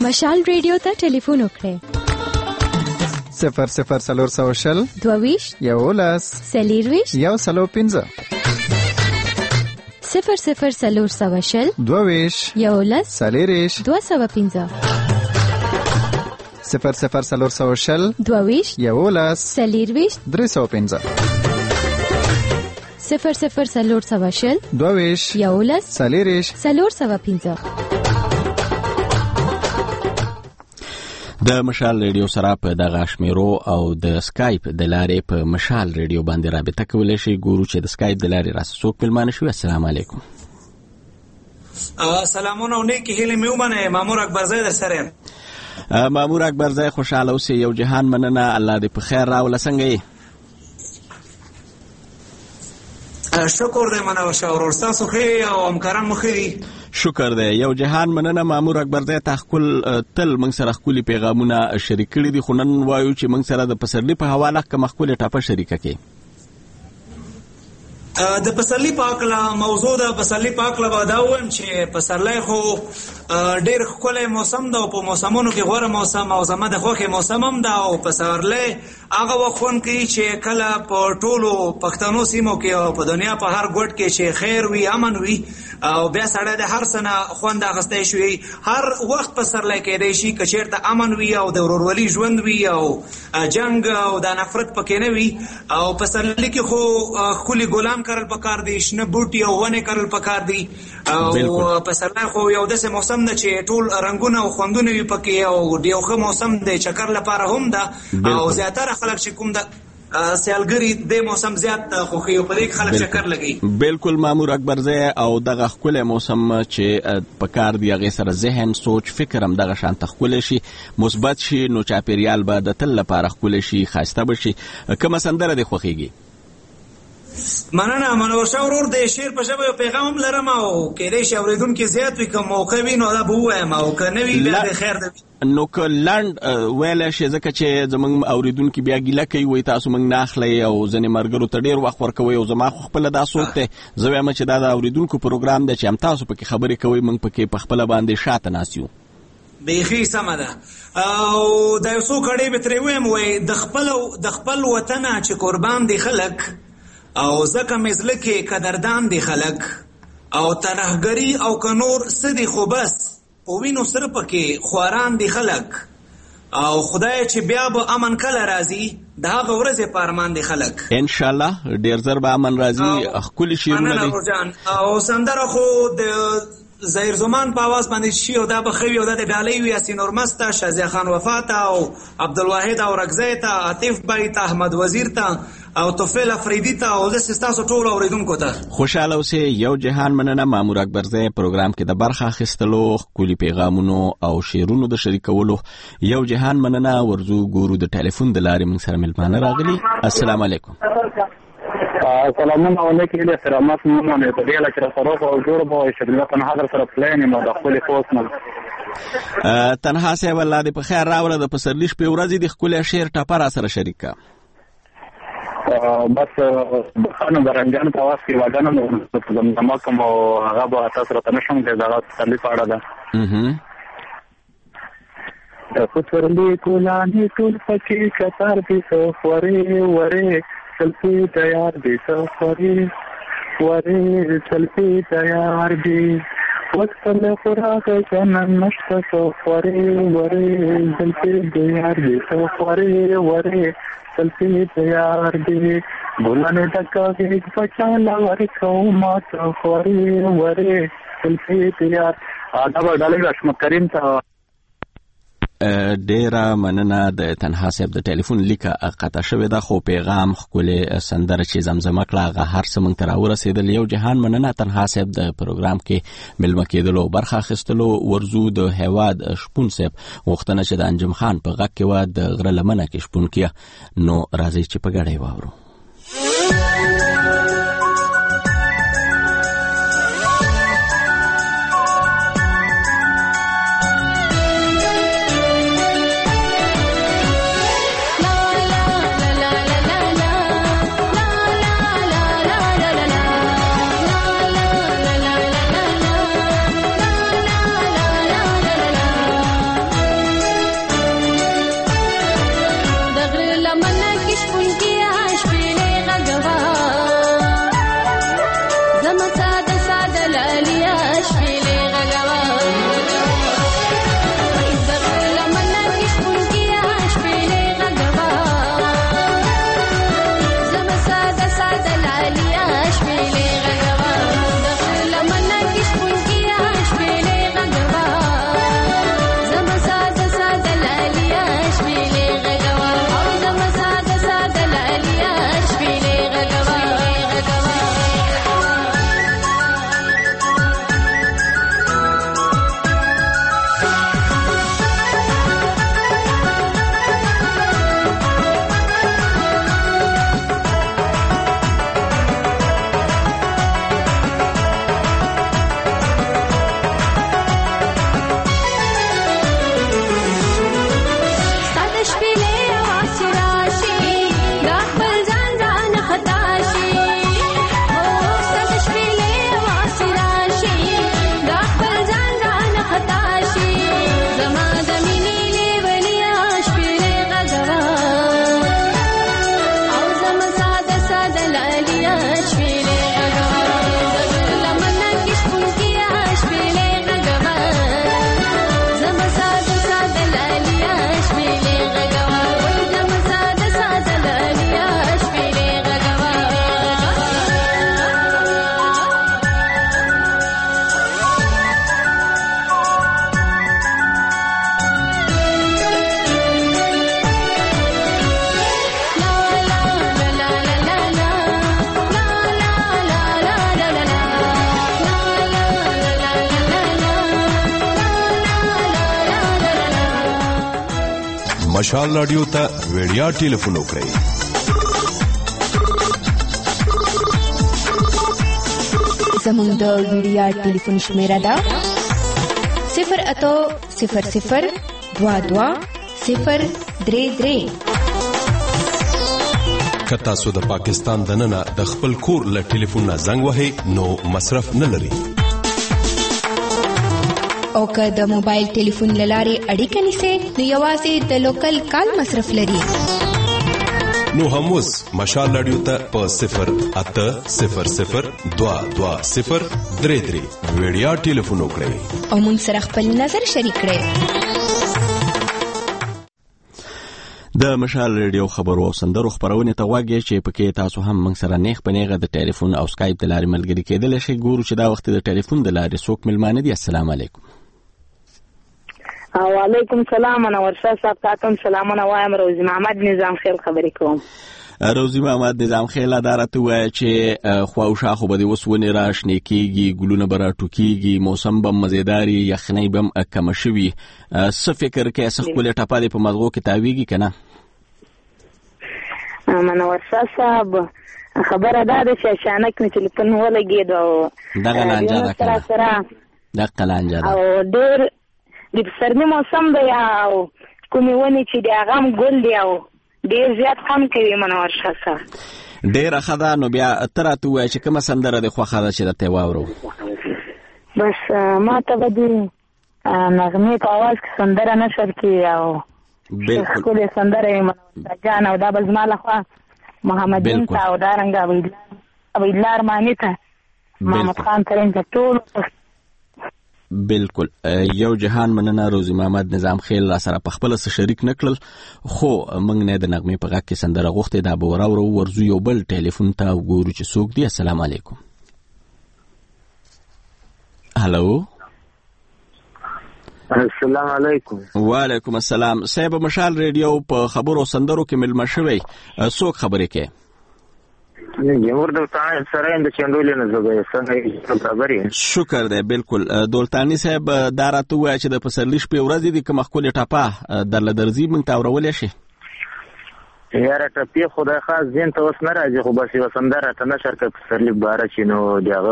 مشال ریډیو ته ټلیفون وکړئ. صفر صفر څلور سوه شل دوه ویشت یولس څلېرویشت یو سلو پنځه صفر صفر څلور سوه شل دوه ویشت یولس څلېرویشت دوه سوه پنځه صفر صفر څلور سوه شل دوه ویشت یولس څلېرویشت درې سوه پنځه صفر صفر څلور سوه شل دوه ویشت یولس څلېرویشت څلور سوه پنځه. د مشال ریډیو سره په دغه شمیرو او د سکایپ د لارې په مشال ریډیو باندې رابطه کولی شي. ګورو چې د سکایپ د لارې راسه څوک ملمانه شوي. السلام علیکم. سلامونه او نیکې هیلې مې ومنئ. مامور اکبرزی در سره یم. مامور اکبرزی خوشحاله اوسې. یو جهان مننه. الله دې په خیر راوله. څنګه یې؟ شکر دی منو شه ورور. ستاسو ښې او همکاران مو ښه دي؟ شکر دی. یو جهان مننه. مامور اکبرزی تا خپل تل موږ سره ښکلي پیغامونه شریک کړي دي، خو نن وایو چې موږ سره د پسرلي په حواله کومه ښکلې ټاپه شریکه کړي. د پسرلي په هکله موضوع ده. پسرلي په هکله به دا ووایم چې پسرلی خو ډېر ښکلی موسم ده او په موسمونو کې غوره موسم او زما د خوښې موسم هم ده. او پسرلی هغه وخت خوند کوي چې کله په ټولو پښتنو سیمو کې او په دنیا په هر ګوټ کې چې خیر وي، امن وي او بیا سړی د هر څه نه خوند اخیستی شي. هر وخت پسرلی کیدی شي که چېرته امن وي او د ورورولي ژوند وي او جنګ او د نفرت پکې نه وي. او پسرلی کې خو ښکلي ګلان کرل پکار دي، شنه بوټي او ونې کرل پکار دي. او پسرلی خو یو داسې موسم ده چې ټول رنګونه او خوندونه وي پکې او یو ښه موسم دی چکر لپاره هم ده. او زیاتره خلک چې کوم ده سیالګری د موسم زیات خوښي او په دې خلک شکر لګي. بالکل مامور اکبرزی. او دغه ښکلی موسم چې په کار دی هغې سره ذهن، سوچ، فکر هم دغه شانته ښکلی شي، مثبت شي، نو چاپېریال به د تل لپاره ښکلی شي، ښایسته به شي. کومه سندره دې خوښېږي؟ مننه منور شه ورور. د شعر په ژبه یو پیغام هم لرم او کېدای شي اورېدونکي زیات وي. که موقع وي نو دا به ووایم او که نه وي بیا د خیر ده. نو که لنډ ویلی شي، ځکه چې زموږ اورېدونکي بیا ګیله کوي، وایي تاسو موږ نه اخلئ او ځینې ملګرو ته ډېر وخت ورکوئ. او زما خو خپله دا سوچ دی، زه وایم چې دا د اورېدونکو پروګرام دی چې هم تاسو پکې خبرې کوئ، موږ پکې په خپله باندې شاته ناست یو. بیخي سمه ده. او دا یو څو کړۍ به ترې ووایم، وایي د خپل وطنه چې قربان دي خلک او ځکه مې زړه کې قدردان دي خلک او ترهګري او که نور څه دي خو بس په وینو سره پکې خواران دي خلک. او خدای چې بیا به امن کله راځي د هغه ورځې په ارمان دي خلک. انشاءالله ډېر زر به امن راځي. ښکلي شعرونه دي. او سندره خو د زهیر زمان په آواز باندې شي او دا به ښه وي او دا د ډالۍ وي. یاسین اورمز ته، شازیه خان وفا ته او عبدالواحد اورکزی ته، عاطف بای ته، احمد وزیر ته او توفیل افریدي ته او داسې ستاسو ټولو اورېدونکو ته خوشحاله اوسئ. یو جهان مننه. مامور اکبرزی پروګرام کې د برخه اخیستلو، ښکلي پیغامونو او شعرونو د شریکولو. یو جهان مننه. ورځو ګورو د ټلیفون د لارې موږ سره مېلمانه راغلي. السلام علیکم. سلامونه علیکم. هیله سلامات مو نه په دې لکه سره او جوړ به شګل تنها در سره پلان نو د خپل فوس نه تنها سه الله دې په خیر راوړه. د پسرلي شپې ورځې د ښکلي شعر ټاپه را سره شریکه. بس خانم برنجان په واس کې واګانو په زمما کوم هغه به تاسو راته نشم چې دا پسرلي پاړه ده. د پسرلي ګلانې ټول پکې کتار دي سفرې ورې سلفي تیار دي سفرې ورې سلفي تیار دي وقت له خوراک جنن نشته سفرې ورې سلفي تیار دي سفرې ورې سلفي تیار دي ګلانې ډکوي بچاله ورکو ما سفرې ورې سلفي تیار. دا به ډالۍ رحمت کریم ته ډیره مننه. د تنها صاحب د ټلیفون لیکه قطع شوې ده، خو پیغام ښکلې سندره چې زمزمه کړه هغه هر څه موږ ته راورسېدل. یو جهان مننه تنها صاحب د پروګرام کې مېلمه کېدلو برخه اخیستلو. ورځو د هیواد شپون صاحب غوښتنه چې د انجم خان په غږ کې وه د غره لمنه کې شپون کیه. نو راځئ چې په ګډه یې واورو. لمنه کې شپون کې شپېلې غږوا زما ساده ساده لالیا شپېلې غږوا لمنه کې شپون کې شپېلې غږوا زما ساده ساده لالیا شپېلې غږوا لمنه کې شپون کې شپېلې غږوا زما ساده ساده لالیا شپېلې غږوا زما ساده ساده لالیا شپېلې غږوا مشال رادیو ته وړیا ټلیفون وکړئ. زموږ د وړیا ټلیفون شمیره ده صفر اتو صفر صفر دوا دوا صفر درې درې. که تاسو د پاکستان دننه د خپل کور له ټلیفون نه زنګ وهئ نو مصرف نه لري. او که د موبایل ټلیفون لارې اړیکه نیسئ نو یوازې د لوکل کال مصرف لري. نو هم اوس مشال رادیو ته په صفر اته صفر صفر دوا دوا صفر درې درې وړیا ټلیفون وکړئ او موږ سره خپل نظر شریک کړئ. د مشال رادیو خبرو او سندرو خبرونه ته واګي چې پکې تاسو هم موږ سره نیخ پنیغه د ټلیفون او سکایپ د لارې ملګری کېدل شي. ګورو چې دا وخت د ټلیفون د لارې څوک ملمانه دي. السلام علیکم. وعلیکم السلام. انا ورشا صاحب تاسو سلامونه وایم. روزي محمد نظام خیل خبرې کوم. روزي محمد نظام خیل ادارته وای چې خواوشا خو به وسونه راشنې کیږي، ګلونه برا ټوکیږي، موسم بم مزیداری، یخنۍ بم کم شوي. څه فکر کې څه کولې ټاپاله په مزغو کې تاویږي کنه؟ انا ورشا صاحب خبره ده چې اچانک مې ټلیفون ولګید او دغه لانجه ده کنه دغه لانجه ده او ډېر د پسرلي موسم دی او کومې ونې چې د هغه هم ګل دی او ډېر زیات هم کوي منور ښه صاحب. ډېره ښه ده. نو بیا ته راته ووایه چې کومه سندره دې خوښه ده چې درته یې واورو؟ بس ما ته به د نغمې په اواز کې سندره نشر کړي او ښکلې سندره یې منور جان او دا به زما لخوا محمدین ته او دارنګه عبیدالله ارماني ته محمد خان ترین ته ټول. بالکل یو جهان مننه. روزي محمد نظام خیل را سره په خپل سره شریک نکړل خو موږ نه د نغمې په غږ کې سندره غوښتې دا به وراورو. ورزو یو بل ټلیفون ته وګورو چې څوک دی. السلام علیکم. هلو. السلام علیکم. وعلیکم السلام. صاحب مشال رادیو په خبرو سندرو کې ملما شوی څوک خبرې کوي؟ جمهور دولتانی سره د چندولې نه زګي څنګه خبرې؟ شکر دی. بالکل دولتانی صاحب دا راته وایي چې د پسرلي شپې ورځې دي کوم خپل ټاپه درله درځي موږ ته اورولې شي؟ یاره ټپې خدای خاص زین ته اوس نه راځي خو بس یو سندره ته نشر کوي پسرلي باره چې نو دغه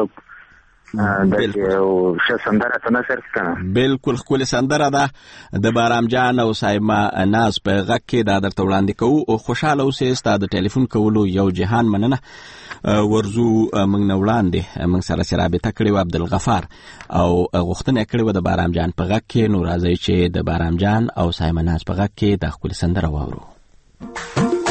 او ش سندره ته نشر کنه. بالکل خپل سندره ده د بارام جان او سایما ناز په غږ کې دا درته وړاندې کوو او خوشاله اوسئ. ستاسو د ټلیفون کولو یو جهان مننه. ورزو موږ نه وړاندې موږ سره سره رابطه کړې و عبدالغفار او غوښتنه کړې و د بارام جان په غږ کې. نو راځي چې د بارام جان او سایما ناز په غږ کې د خپل سندره واورو.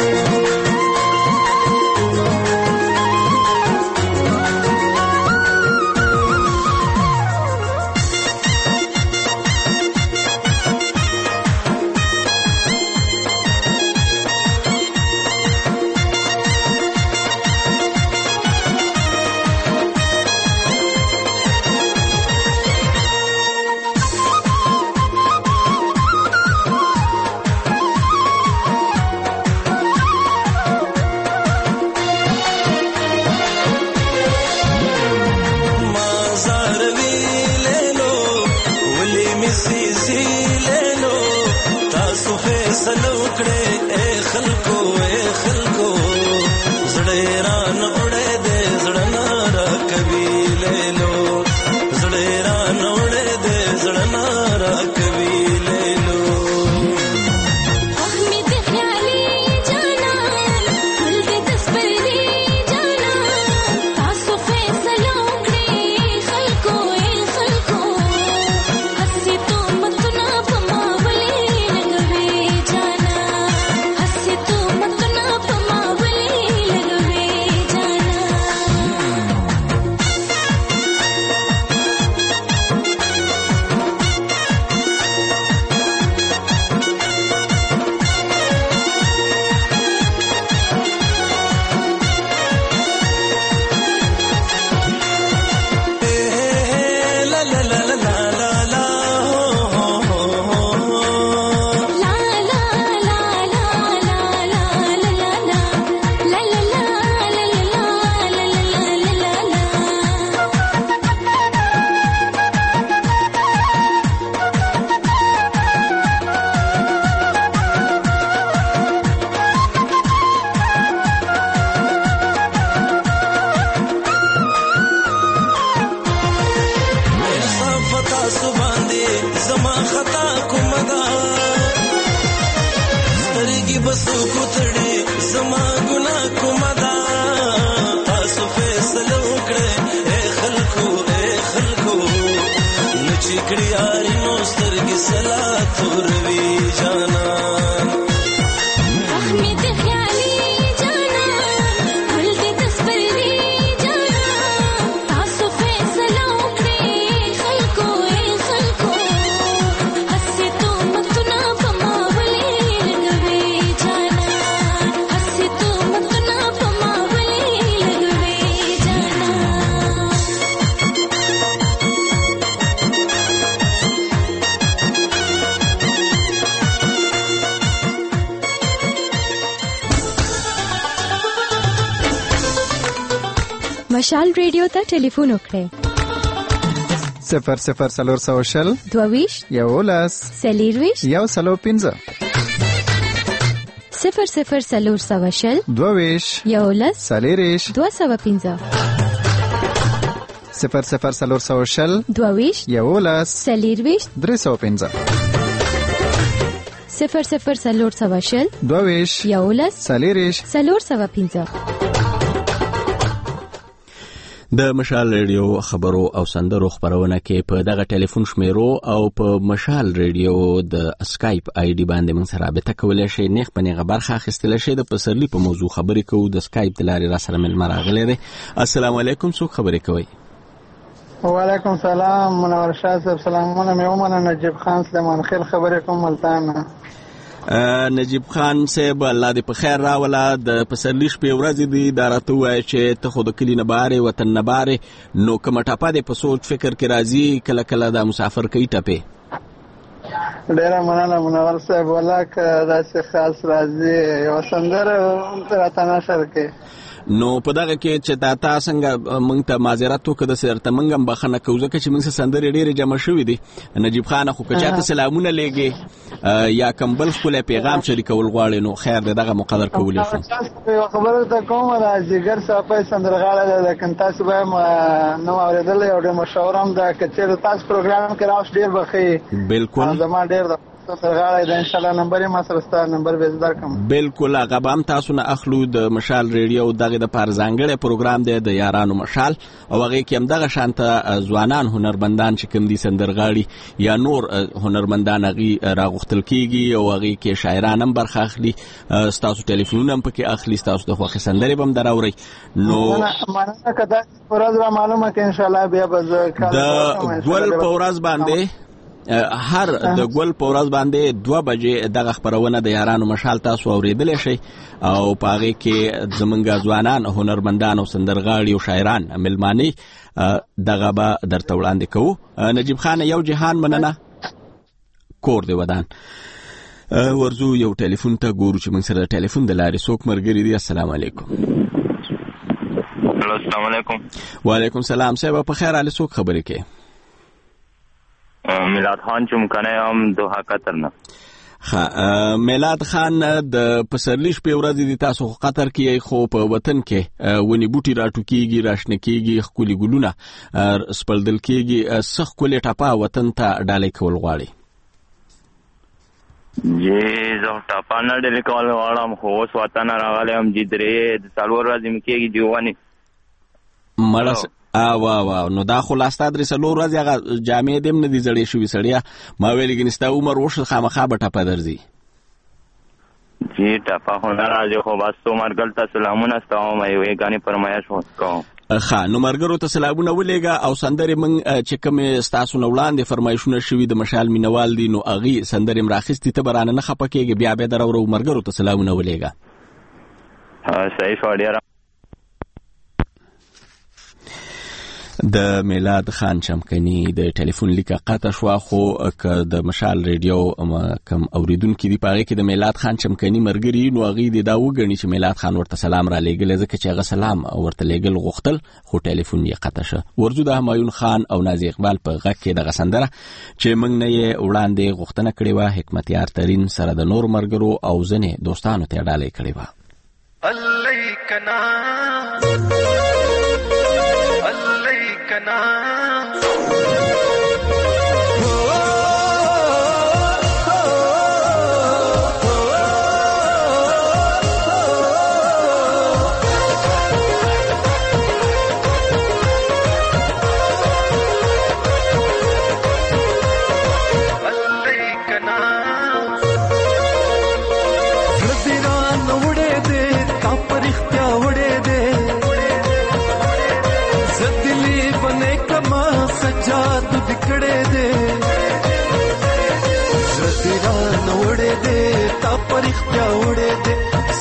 پسو کوتړي زما ګنا کومه دا تاسو فیصله وکړئ اے خلکو اے خلکو نچې کړي یاري نو سترګې سلا توروي جانا مشال ریډیو ته ټلیفون وکړئ صفر صفر څلور سوه شل دوه ویشت یولس څلېرویشت یو سلو پنځه صفر صفر څلور سوه شل دوه ویشت یولس څلېرویشت دوه سوه پنځه صفر صفر څلور سوه شل دوه ویشت یولس څلېرویشت درې سوه پنځه صفر صفر څلور سوه شل دوه ویشت یولس څلېرویشت څلور سوه پنځه د مشال ریډیو خبرو او سندرو خبرونه کې په دغه ټلیفون شمیرو او په مشال ریډیو د اسکایپ آی ډي باندې موږ سره رابطه کولای شئ. نیغ په نیغه برخه اخیستل شئ. د پسرلی په موضوع خبرې کوو. د اسکایپ د لارې را سره ملمه راغلی دی. السلام علیکم. څوک خبرې کوئ؟ وعلیکم سلام. منور شاه صاحب سلامونه مې ومنه. نجیب خان سلیمان خیل خبرې کوم ملتان. نجیب خان صاحب الله دې په خیر راوله. د پسرلی شپې ورځې دي دا راته ووایه چې ته خو د کلي نه بارې وطن نه بارې نو کومه ټپه دې په سوچ فکر کې راځي کله کله دا مسافر کوي ټپې؟ ډېره مننه منور صاحب. والله که داسې خاص راځي یوه سندره راته نشر کړې نو په دغه کې چې تا تا څنګه موږ ته معذرت وکړه داسې درته موږ هم بخښنه کوو ځکه چې موږ سره سندرې ډېرې جمع شوي دي. نجیب خانه خو که چاته سلامونه لیږې یا کوم بل ښکلی پیغام شریکول غواړې نو خیر دی دغه مقدر کولی شو. یوه خبره درته کوم د جګر صافی سندرغاړی دی لیکن تاسو به یې نه م اورېدلی او ډېر مشهور هم ده. که چېرې تاسو پروګرام کې راوش ډېر به ښه یي. بلکل زما ډېر د سندرغاړی دی. انشاءالله نمبر یې ما سره ستا نمبر به زه درکړم. بلکل هغه به هم تاسو نه اخلو. د مشال ریډیو دغې دپاره ځانګړی پروګرام دی د یارانو مشال او هغې کې هم دغه شانته ځوانان هنرمندان چې کوم دي سندرغاړي یا نور هنرمندان هغې راغوښتل کېږي او هغې کې شاعران هم برخه اخلي. ستاسو ټلیفونونه هم پکې اخلي. ستاسو د خوښې سندرې به هم دراورئ. نو مننه که داسې په ورځ را معلومه کړې انشاءالله بیا به زه د ګل په ورځ باندې هر د ګل په ورځ باندې دوه بجې دغه خپرونه د یارانو مشال تاسو اورېدلی شئ او په هغې کې زموږ ځوانان هنرمندان او سندرغاړي او شاعران ملمانې دغه به درته وړاندې کوو. نجیب خان یو جهان مننه. کور دی ودان. ورځو یو ټلیفون ته ګورو چې موږ سره د ټلیفون د لارې څوک ملګري دي. السلام علیکم. السلام علیکم. وعلیکم سلام. صاحب په خیر حال څوک خبرې کوي؟ میلاد خان چمکنه هم دوحه قطر نه. ښه میلاد خان د پسرلی شپې ورځې دي تاسو خو قطر کې یئ خو په وطن کې ونې بوټي راټوکېږي راشنه کېږي ښکلي ګلونه سپړدل کېږي. څه ښکلې ټپه وطن ته ډالۍ کول غواړئ؟ جی زه ټپه نه ډالۍ کول غواړم خو اوس وطن راغلی یم جي درې د څلور ورځې مې کېږي دي ونې مړه وا وا نو دا خو لا ستا درې څلور ورځې هغه جامې دې هم نه دي زړې شوي سړیه. ما ویلې ګنې ستا عمر وشو خامخا به ټپه درځي. جی ټپه خو نه راځي خو بس تو مرګل ته سلامونه ستا وم یوې ګانې فرمایش کوم. ښه نو مرګرو ته سلامونه ولېږه او سندرې موږ چې کومې ستاسو نه وړاندې فرمایشونه شوي د مشال مینوال دي نو هغې سندرې م راخیستې ته به رانه نه خفه کېږې بیا بیا دروړو مرګرو ته سلامونه ولېږه. صحیح شو ډېره. د میلاد خان چمکني د ټلیفون لیکه قطع شوه خو که د مشال ریډیو کم اوریدونکي دي په هغې کې د میلاد خان چمکني ملګري نو هغې دې دا وګڼي چې میلاد خان ورته سلام را لېږلی ځکه چې هغه سلام ورته لېږل غوښتل خو ټلیفون یې قطع شه. ورځو د همایون خان او نازي اقبال په غږ کې دغه سندره چې موږ نه یې وړاندې غوښتنه کړې وه حکمتیار ترین سره د نور ملګرو او ځینې دوستانو ته یې ډالۍ کړې وه. کنا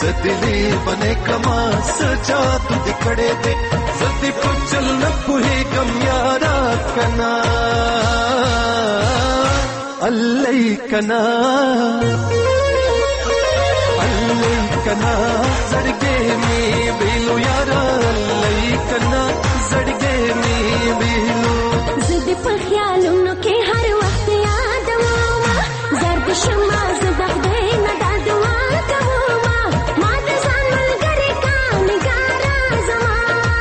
زدلی بنے کما سجا تو دکڑے دے زدی کو چل نہ کوئی گم یارا کنا اللہ کنا اللہ کنا زڑگے می بیلو یارا اللہ کنا زڑگے می بیلو زد په خیالونو کې هر وخت یادوما زرد شمع زد خدای نه دا دعا کوما ما د ځان ملګری کا نګارا زما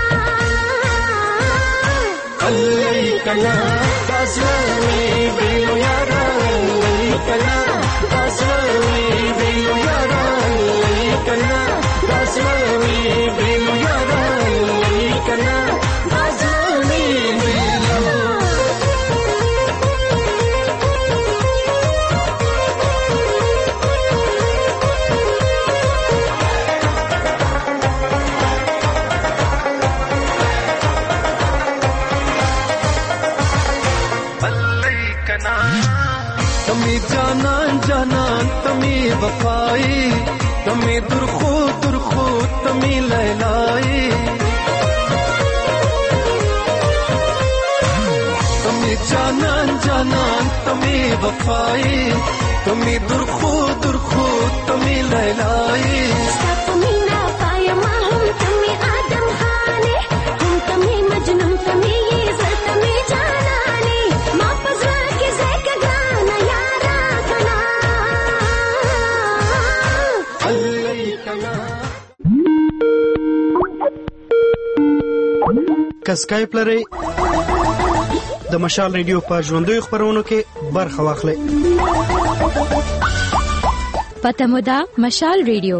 الله کنا داسوي بیلو یارا الله کنا داسوي بیلو یارا الله کنا داسوي بیلو یارا الله کنا داسوي بیلو تمی جانان جانان تمی وفائی تمی درخو درخو تمی لیلائی تمی جانان جانان تمی وفائی تمی درخو درخو تمی لیلائی تمی نا پایا ما هم تمی آدم خانے هم تمی مجنون تمی زر تمی جانانی ما پزوا کی زیک گانا یارا کنا اللہ کنا که سکایپ لرئ د مشال ریډیو په ژوندیو خپرونو کې برخه واخلئ. پته مو ده مشال ریډیو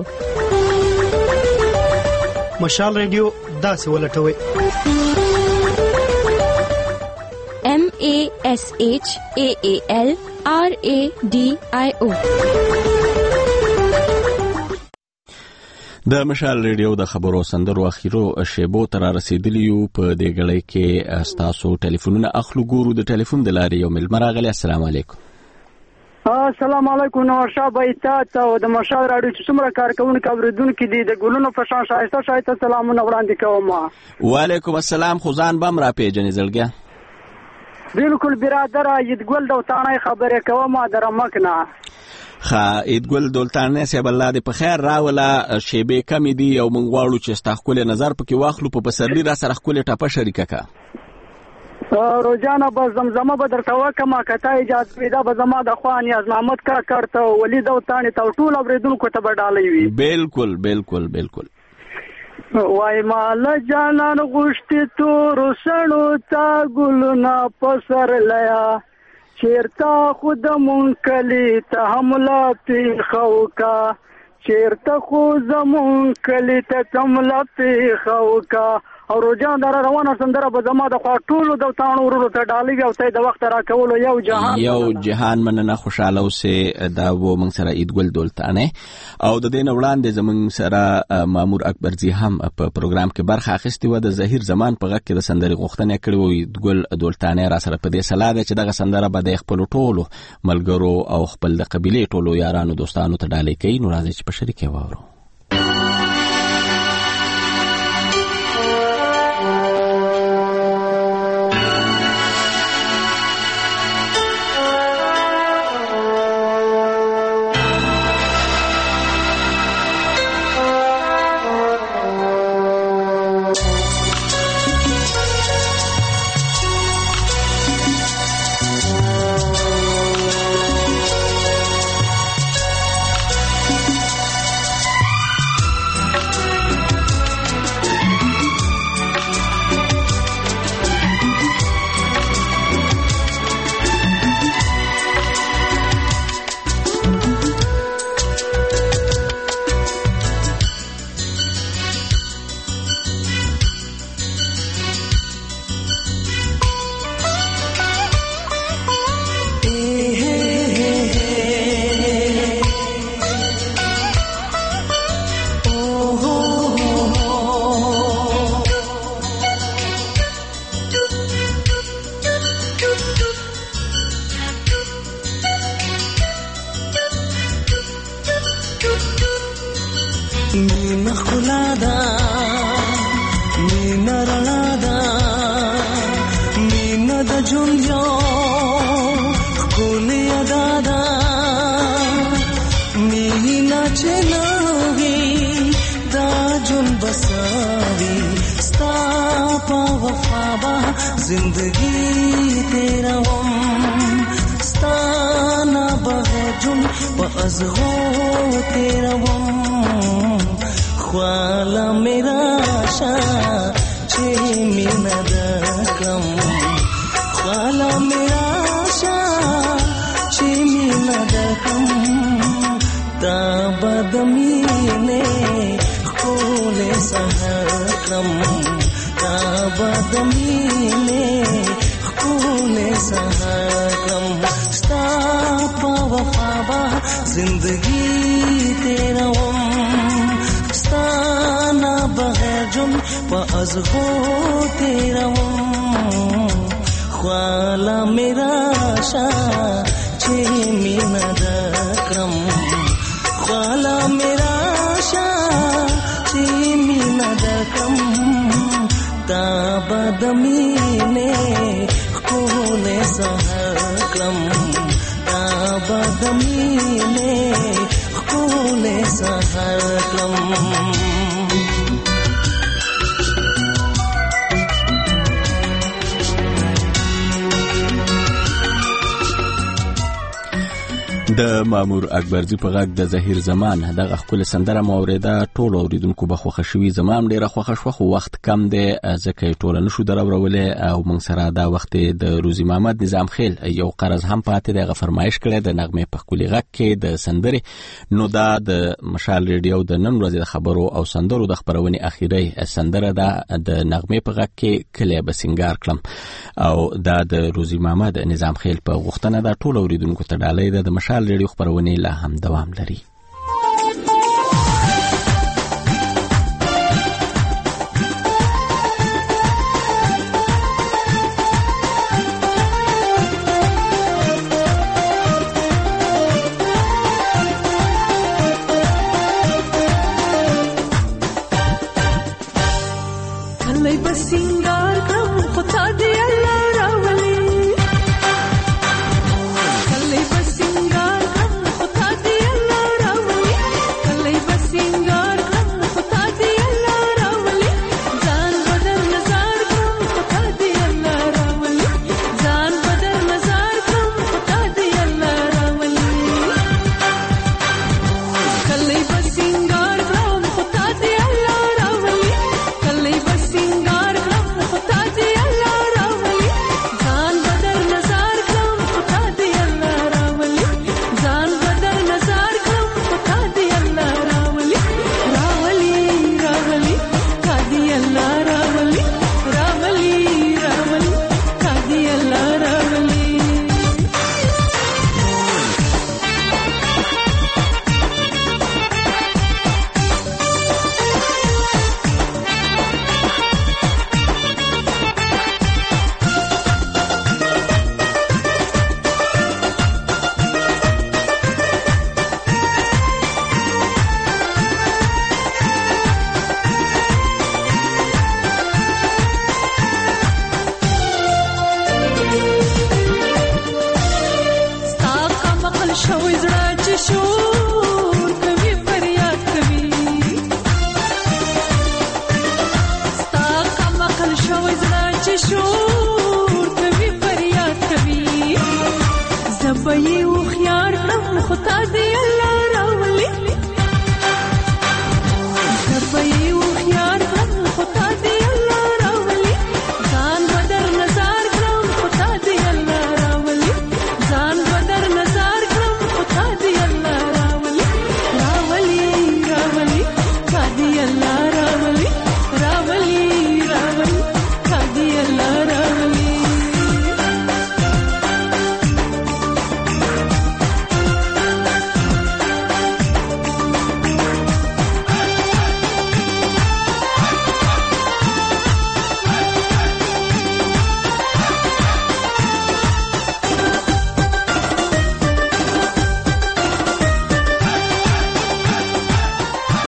مشال ریډیو داسې ولټوئ M A S H A A L R A D I O. د مشال ریډیو د خبرو سندرو اخیرو شیبو تر رسیدلی یو په دې غړې کې تاسو ټلیفونونه اخلو ګورو د ټلیفون د لارې یو مل مراغلی. السلام علیکم. السلام علیکم. نور شاه بایتات او د مشال راډیو چې څومره کارکونکو اوریدونکو دي د ګلونو په شان شایسته شایسته سلامونه وړاندې کوم. وعلیکم السلام. خو ځان بم را پیژنې زړګیا؟ بالکل برادر ایدګل دوتانه خبرې کوم درمک نه. خا ایدګل دولتانه صاحب الله دې په خیر راولا شیبې کمی دي او مونږ غواړو چې استخکول نظر پکې واخلو په پسرلی را سره خپل ټاپه شریکه کا روزانه به زمزمه به درته وکما کته اجازه پیدا به زما د خوان یاز محمد کا کرته ولی دوتانه تو ټول اوریدونکو ته بدالې وي. بالکل بالکل بالکل. وای مال جانان غشتي تور سړو تا ګلنا پسر لیا چیرتا خود منکلی ته حمله پی خوکا چیرتا خود منکلی ته حمله پی خوکا او روزان در روانه سندره به زما د خوا ټولو د تاڼو ورو ته ډالۍ او ته د وخت را کولو یو جهان یو جهان مننه خوشاله اوسه دا و موږ سره ایدګل دولتانه او د دین وړاندې زموږ سره مامور اکبرزی هم په پروګرام کې برخه اخیستې و. د ظهیر زمان په غږ کې د سندرې غوښتنه کړې و. ایدګل دولتانه را سره په دې سلا ده چې دغه سندره به د خپل ټولو ملګرو او خپل د قبيله ټولو یارانو دوستانو ته ډالۍ کوي. نو راځي چې په شریکه واورو. ښکلا ده مینه رڼا ده مینه د ژوند یو ښکلې ادا ده مینه چې نه وي دا ژوند بساوي ستا په وفا به زندګي تېروم ستا نه بغیر ژوند په ازغو تېروم خواله مې راشه چې مینه درکړم خواله مې راشه چې مینه درکړم تا به د مینې ښکلې سهار کړم تا به د مینې ښکلې سهار کړم ستا په وفا به زندګي تېروم ستا نه بغیر ژوند په ازغو تېروم خواله مې راشه چې مینه درکړم خواله مې راشه چې مینه درکړم تا به د مینې ښکلې سهار کړم تا به د مینې ښکلې سهار کړم د مامور اکبرزي په غږ د زهیر زمان دغه ښکلې سندره مو اورېده. ټولو اوریدونکو به خوښه شوي، زما هم ډېره خوښه شوه، خو وخت کم دی ځکه یې ټوله نشو دراورولی او موږ سره دا وخت د روزي محمد نظام خیل یو قرض هم پاتې دی، هغه فرمایش کړی د نغمې په ښکلي غږ کې د سندرې. نو دا د مشال ریډیو د نن ورځې د خبرو او سندرو د خپرونې اخیری سندره ده د نغمې په غږ کې کلی به سینګار کړم او دا د روزي محمد نظام خیل په غوښتنه ده. ټولو اوریدونکو ته ډالۍ ده. د مشال ریډیو خبرونه لا هم دوام لري. کله به سینګار کوم خدا دې الله راولي کله به سینګار کوم خدا دې الله راولي کله به سینګار کوم خدا دې الله راولي ځان بدل نظر کوم خدا دې الله راولي ځان بدل نظر کوم خدا دې الله راولي کله به سینګار کوم خدا دې الله راولي کله به سینګار کوم خدا دې الله راولي ځان بدل نظر کوم خدا دې الله راولي ځان بدل نظر کوم خدا دې الله راولي راولي راولي خدای الله راولي راولي راولي خدای الله راولي ستا مقل شوی زړه چې شور کوي فریاد کوي ستا مقل شوی زړه چې شور